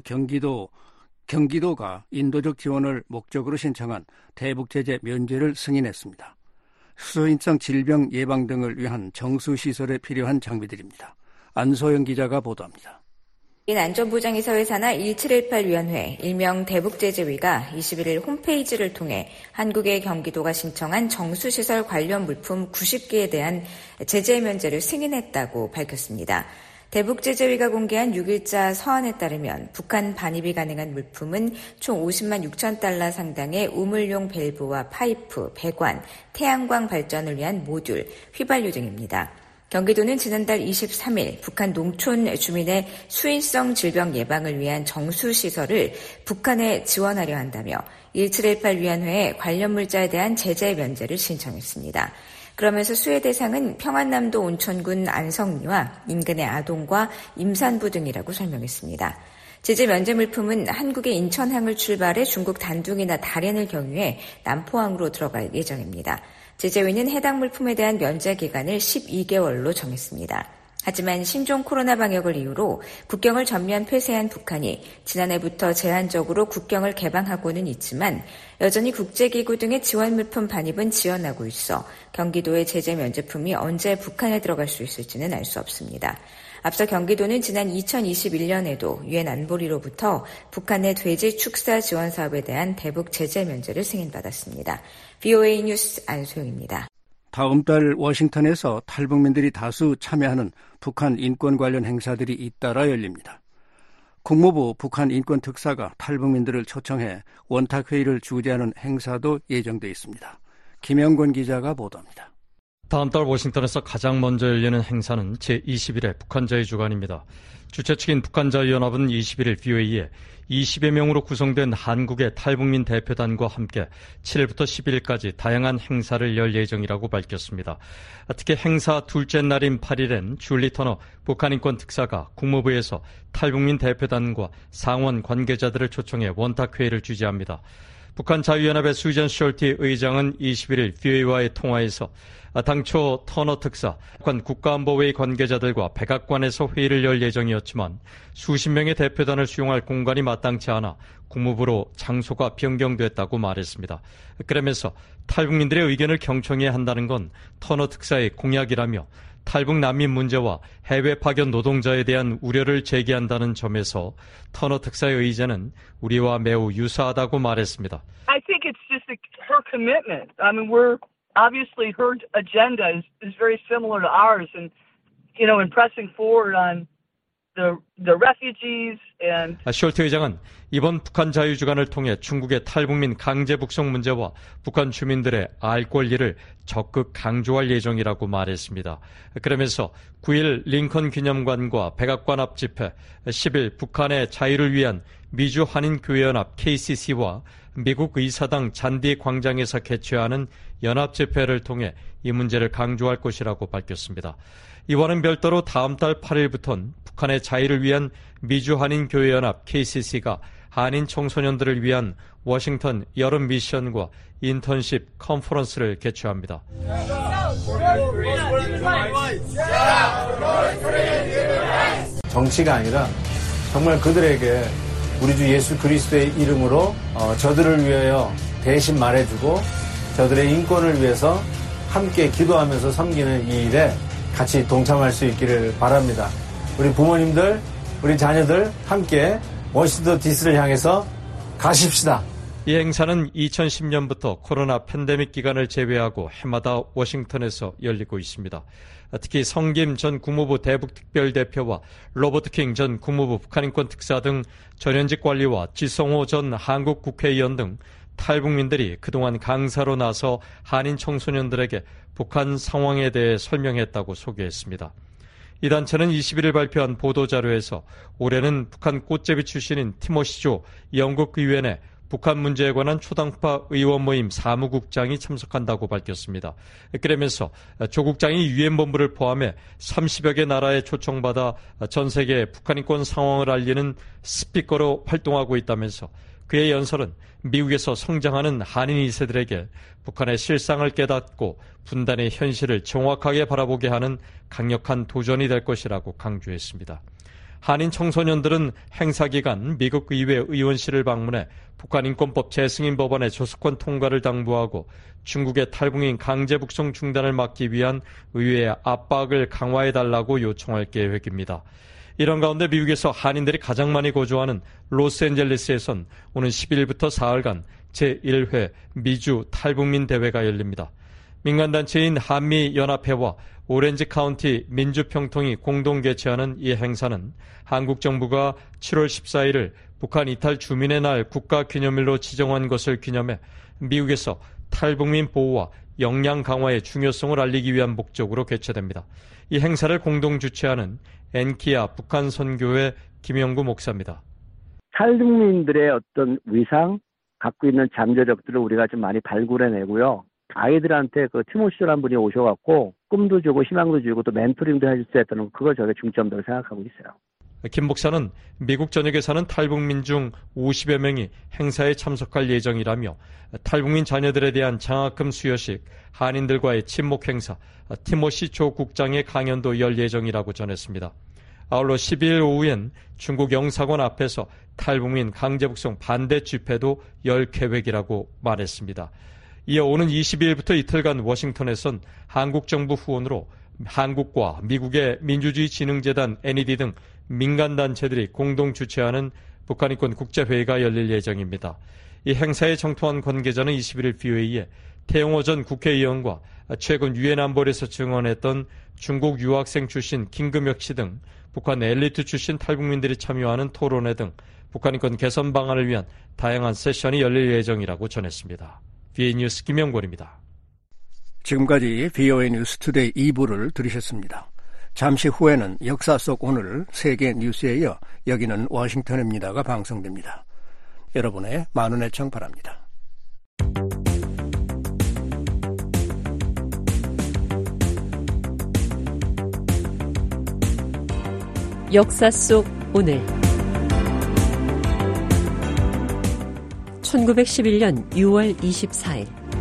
C: 경기도가 인도적 지원을 목적으로 신청한 대북 제재 면제를 승인했습니다. 수소인성 질병 예방 등을 위한 정수시설에 필요한 장비들입니다. 안소영 기자가 보도합니다.
J: 안전보장이사회 산하 1718위원회 일명 대북제재위가 21일 홈페이지를 통해 한국의 경기도가 신청한 정수시설 관련 물품 90개에 대한 제재 면제를 승인했다고 밝혔습니다. 대북제재위가 공개한 6일자 서한에 따르면 북한 반입이 가능한 물품은 총 50만 6천 달러 상당의 우물용 밸브와 파이프, 배관, 태양광 발전을 위한 모듈, 휘발유 등입니다. 경기도는 지난달 23일 북한 농촌 주민의 수인성 질병 예방을 위한 정수시설을 북한에 지원하려 한다며 1718 위원회에 관련 물자에 대한 제재 면제를 신청했습니다. 그러면서 수혜 대상은 평안남도 온천군 안성리와 인근의 아동과 임산부 등이라고 설명했습니다. 제재 면제 물품은 한국의 인천항을 출발해 중국 단둥이나 다롄을 경유해 남포항으로 들어갈 예정입니다. 제재위는 해당 물품에 대한 면제 기간을 12개월로 정했습니다. 하지만 신종 코로나 방역을 이유로 국경을 전면 폐쇄한 북한이 지난해부터 제한적으로 국경을 개방하고는 있지만 여전히 국제기구 등의 지원 물품 반입은 지연하고 있어 경기도의 제재 면제품이 언제 북한에 들어갈 수 있을지는 알 수 없습니다. 앞서 경기도는 지난 2021년에도 유엔 안보리로부터 북한의 돼지 축사 지원 사업에 대한 대북 제재 면제를 승인받았습니다. VOA 뉴스 안소영입니다.
C: 다음 달 워싱턴에서 탈북민들이 다수 참여하는 북한 인권 관련 행사들이 잇따라 열립니다. 국무부 북한 인권 특사가 탈북민들을 초청해 원탁회의를 주재하는 행사도 예정돼 있습니다. 김영권 기자가 보도합니다.
X: 다음 달 워싱턴에서 가장 먼저 열리는 행사는 제21회 북한자유주간입니다. 주최 측인 북한자유연합은 21일 VOA에 20여 명으로 구성된 한국의 탈북민 대표단과 함께 7일부터 11일까지 다양한 행사를 열 예정이라고 밝혔습니다. 특히 행사 둘째 날인 8일엔 줄리 터너 북한인권 특사가 국무부에서 탈북민 대표단과 상원 관계자들을 초청해 원탁회의를 주재합니다. 북한자유연합의 수전 숄티 의장은 21일 VOA와의 통화에서 당초 터너 특사, 북한 국가안보회의 관계자들과 백악관에서 회의를 열 예정이었지만 수십 명의 대표단을 수용할 공간이 마땅치 않아 국무부로 장소가 변경됐다고 말했습니다. 그러면서 탈북민들의 의견을 경청해야 한다는 건 터너 특사의 공약이라며 탈북 난민 문제와 해외 파견 노동자에 대한 우려를 제기한다는 점에서 터너 특사의 의제는 우리와 매우 유사하다고 말했습니다.
D: I think it's just her commitment. I mean, obviously her agenda is very similar to ours, and in pressing forward on the refugees and.
X: 숄트 의장은 이번 북한 자유주간을 통해 중국의 탈북민 강제 북송 문제와 북한 주민들의 알 권리를 적극 강조할 예정이라고 말했습니다. 그러면서 9일 링컨 기념관과 백악관 앞 집회, 10일 북한의 자유를 위한 미주 한인교회연합 KCC와 미국 의사당 잔디 광장에서 개최하는 연합 집회를 통해 이 문제를 강조할 것이라고 밝혔습니다. 이와는 별도로 다음 달 8일부터는 북한의 자유를 위한 미주 한인교회연합 KCC가 한인 청소년들을 위한 워싱턴 여름 미션과 인턴십 컨퍼런스를 개최합니다.
F: 정치가 아니라 정말 그들에게 우리 주 예수 그리스도의 이름으로 저들을 위하여 대신 말해주고 저들의 인권을 위해서 함께 기도하면서 섬기는 이 일에 같이 동참할 수 있기를 바랍니다. 우리 부모님들, 우리 자녀들 함께 워싱턴 DC를 향해서 가십시다.
X: 이 행사는 2010년부터 코로나 팬데믹 기간을 제외하고 해마다 워싱턴에서 열리고 있습니다. 특히 성김 전 국무부 대북특별대표와 로버트 킹 전 국무부 북한인권 특사 등 전현직 관리와 지성호 전 한국 국회의원 등 탈북민들이 그동안 강사로 나서 한인 청소년들에게 북한 상황에 대해 설명했다고 소개했습니다. 이 단체는 21일 발표한 보도자료에서 올해는 북한 꽃제비 출신인 티모시 조 영국 의원의 북한 문제에 관한 초당파 의원 모임 사무국장이 참석한다고 밝혔습니다. 그러면서 조 국장이 유엔 본부를 포함해 30여 개 나라에 초청받아 전 세계 북한 인권 상황을 알리는 스피커로 활동하고 있다면서 그의 연설은 미국에서 성장하는 한인 2세들에게 북한의 실상을 깨닫고 분단의 현실을 정확하게 바라보게 하는 강력한 도전이 될 것이라고 강조했습니다. 한인 청소년들은 행사 기간 미국 의회 의원실을 방문해 북한인권법 재승인 법안의 조속한 통과를 당부하고 중국의 탈북민 강제 북송 중단을 막기 위한 의회의 압박을 강화해달라고 요청할 계획입니다. 이런 가운데 미국에서 한인들이 가장 많이 거주하는 로스앤젤레스에선 오는 10일부터 사흘간 제1회 미주 탈북민 대회가 열립니다. 민간단체인 한미연합회와 오렌지 카운티 민주평통이 공동 개최하는 이 행사는 한국 정부가 7월 14일을 북한 이탈 주민의 날 국가기념일로 지정한 것을 기념해 미국에서 탈북민 보호와 역량 강화의 중요성을 알리기 위한 목적으로 개최됩니다. 이 행사를 공동 주최하는 엔키아 북한 선교회 김영구 목사입니다.
E: 탈북민들의 어떤 위상, 갖고 있는 잠재력들을 우리가 좀 많이 발굴해내고요. 아이들한테 그 티모시라는 분이 오셔갖고 꿈도 주고 희망도 주고 또 멘토링도 해줄 수 있다는 그걸 저희가 중점적으로 생각하고 있어요.
X: 김 목사는 미국 전역에 사는 탈북민 중 50여 명이 행사에 참석할 예정이라며 탈북민 자녀들에 대한 장학금 수여식, 한인들과의 친목 행사, 티모시 조 국장의 강연도 열 예정이라고 전했습니다. 아울러 12일 오후엔 중국 영사관 앞에서 탈북민 강제북송 반대 집회도 열 계획이라고 말했습니다. 이어 오는 22일부터 이틀간 워싱턴에선 한국 정부 후원으로 한국과 미국의 민주주의진흥재단 NED 등 민간단체들이 공동 주최하는 북한인권 국제회의가 열릴 예정입니다. 이 행사에 청통한 관계자는 21일 BOA에 태영호 전 국회의원과 최근 유엔 안보리에서 증언했던 중국 유학생 출신 김금혁 씨 등 북한 엘리트 출신 탈북민들이 참여하는 토론회 등 북한인권 개선 방안을 위한 다양한 세션이 열릴 예정이라고 전했습니다. BOA 뉴스 김영권입니다.
C: 지금까지 BOA 뉴스 투데이 2부를 들으셨습니다. 잠시 후에는 역사 속 오늘 세계 뉴스에 이어 여기는 워싱턴입니다가 방송됩니다. 여러분의 많은 애청 바랍니다.
G: 역사 속 오늘 1911년 6월 24일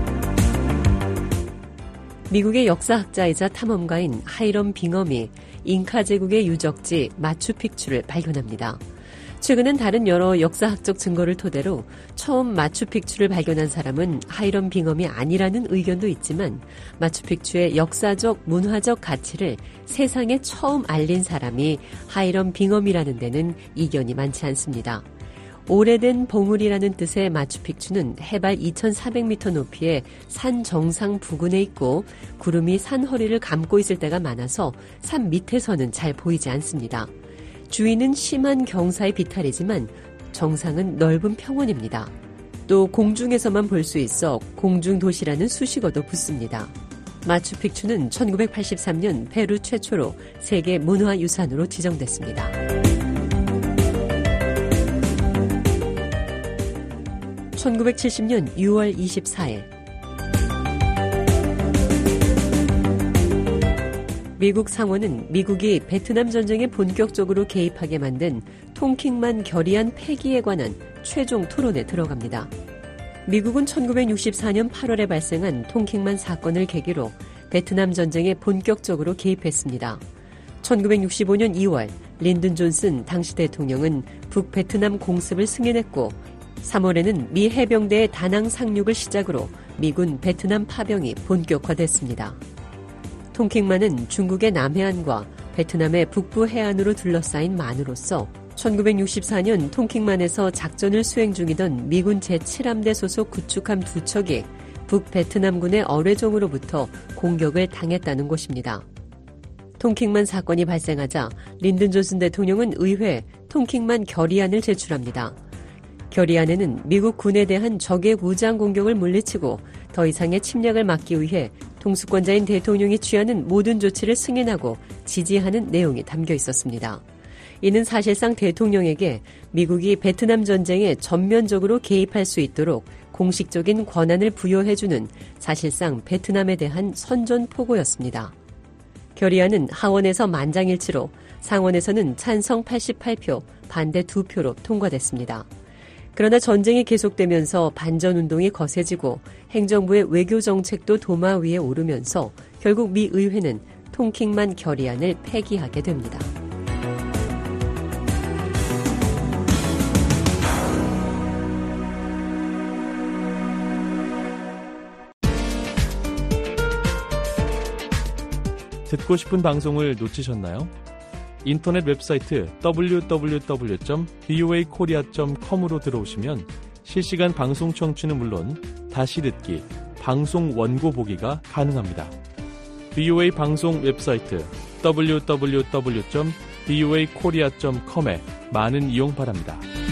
G: 미국의 역사학자이자 탐험가인 하이럼 빙엄이 잉카 제국의 유적지 마추픽추를 발견합니다. 최근엔 다른 여러 역사학적 증거를 토대로 처음 마추픽추를 발견한 사람은 하이럼 빙엄이 아니라는 의견도 있지만 마추픽추의 역사적, 문화적 가치를 세상에 처음 알린 사람이 하이럼 빙엄이라는 데는 이견이 많지 않습니다. 오래된 봉우리라는 뜻의 마추픽추는 해발 2,400m 높이의 산 정상 부근에 있고 구름이 산 허리를 감고 있을 때가 많아서 산 밑에서는 잘 보이지 않습니다. 주위는 심한 경사의 비탈이지만 정상은 넓은 평원입니다. 또 공중에서만 볼 수 있어 공중도시라는 수식어도 붙습니다. 마추픽추는 1983년 페루 최초로 세계 문화유산으로 지정됐습니다. 1970년 6월 24일 미국 상원은 미국이 베트남 전쟁에 본격적으로 개입하게 만든 통킹만 결의안 폐기에 관한 최종 토론에 들어갑니다. 미국은 1964년 8월에 발생한 통킹만 사건을 계기로 베트남 전쟁에 본격적으로 개입했습니다. 1965년 2월 린든 존슨 당시 대통령은 북베트남 공습을 승인했고 3월에는 미 해병대의 다낭 상륙을 시작으로 미군 베트남 파병이 본격화됐습니다. 통킹만은 중국의 남해안과 베트남의 북부 해안으로 둘러싸인 만으로서 1964년 통킹만에서 작전을 수행 중이던 미군 제7함대 소속 구축함 2척이 북베트남군의 어뢰종으로부터 공격을 당했다는 것입니다. 통킹만 사건이 발생하자 린든 존슨 대통령은 의회에 통킹만 결의안을 제출합니다. 결의안에는 미국 군에 대한 적의 무장 공격을 물리치고 더 이상의 침략을 막기 위해 통수권자인 대통령이 취하는 모든 조치를 승인하고 지지하는 내용이 담겨 있었습니다. 이는 사실상 대통령에게 미국이 베트남 전쟁에 전면적으로 개입할 수 있도록 공식적인 권한을 부여해주는 사실상 베트남에 대한 선전포고였습니다. 결의안은 하원에서 만장일치로 상원에서는 찬성 88표, 반대 2표로 통과됐습니다. 그러나 전쟁이 계속되면서 반전운동이 거세지고 행정부의 외교정책도 도마 위에 오르면서 결국 미 의회는 통킹만 결의안을 폐기하게 됩니다.
H: 듣고 싶은 방송을 놓치셨나요? 인터넷 웹사이트 www.voakorea.com으로 들어오시면 실시간 방송 청취는 물론 다시 듣기, 방송 원고 보기가 가능합니다. VOA 방송 웹사이트 www.voakorea.com에 많은 이용 바랍니다.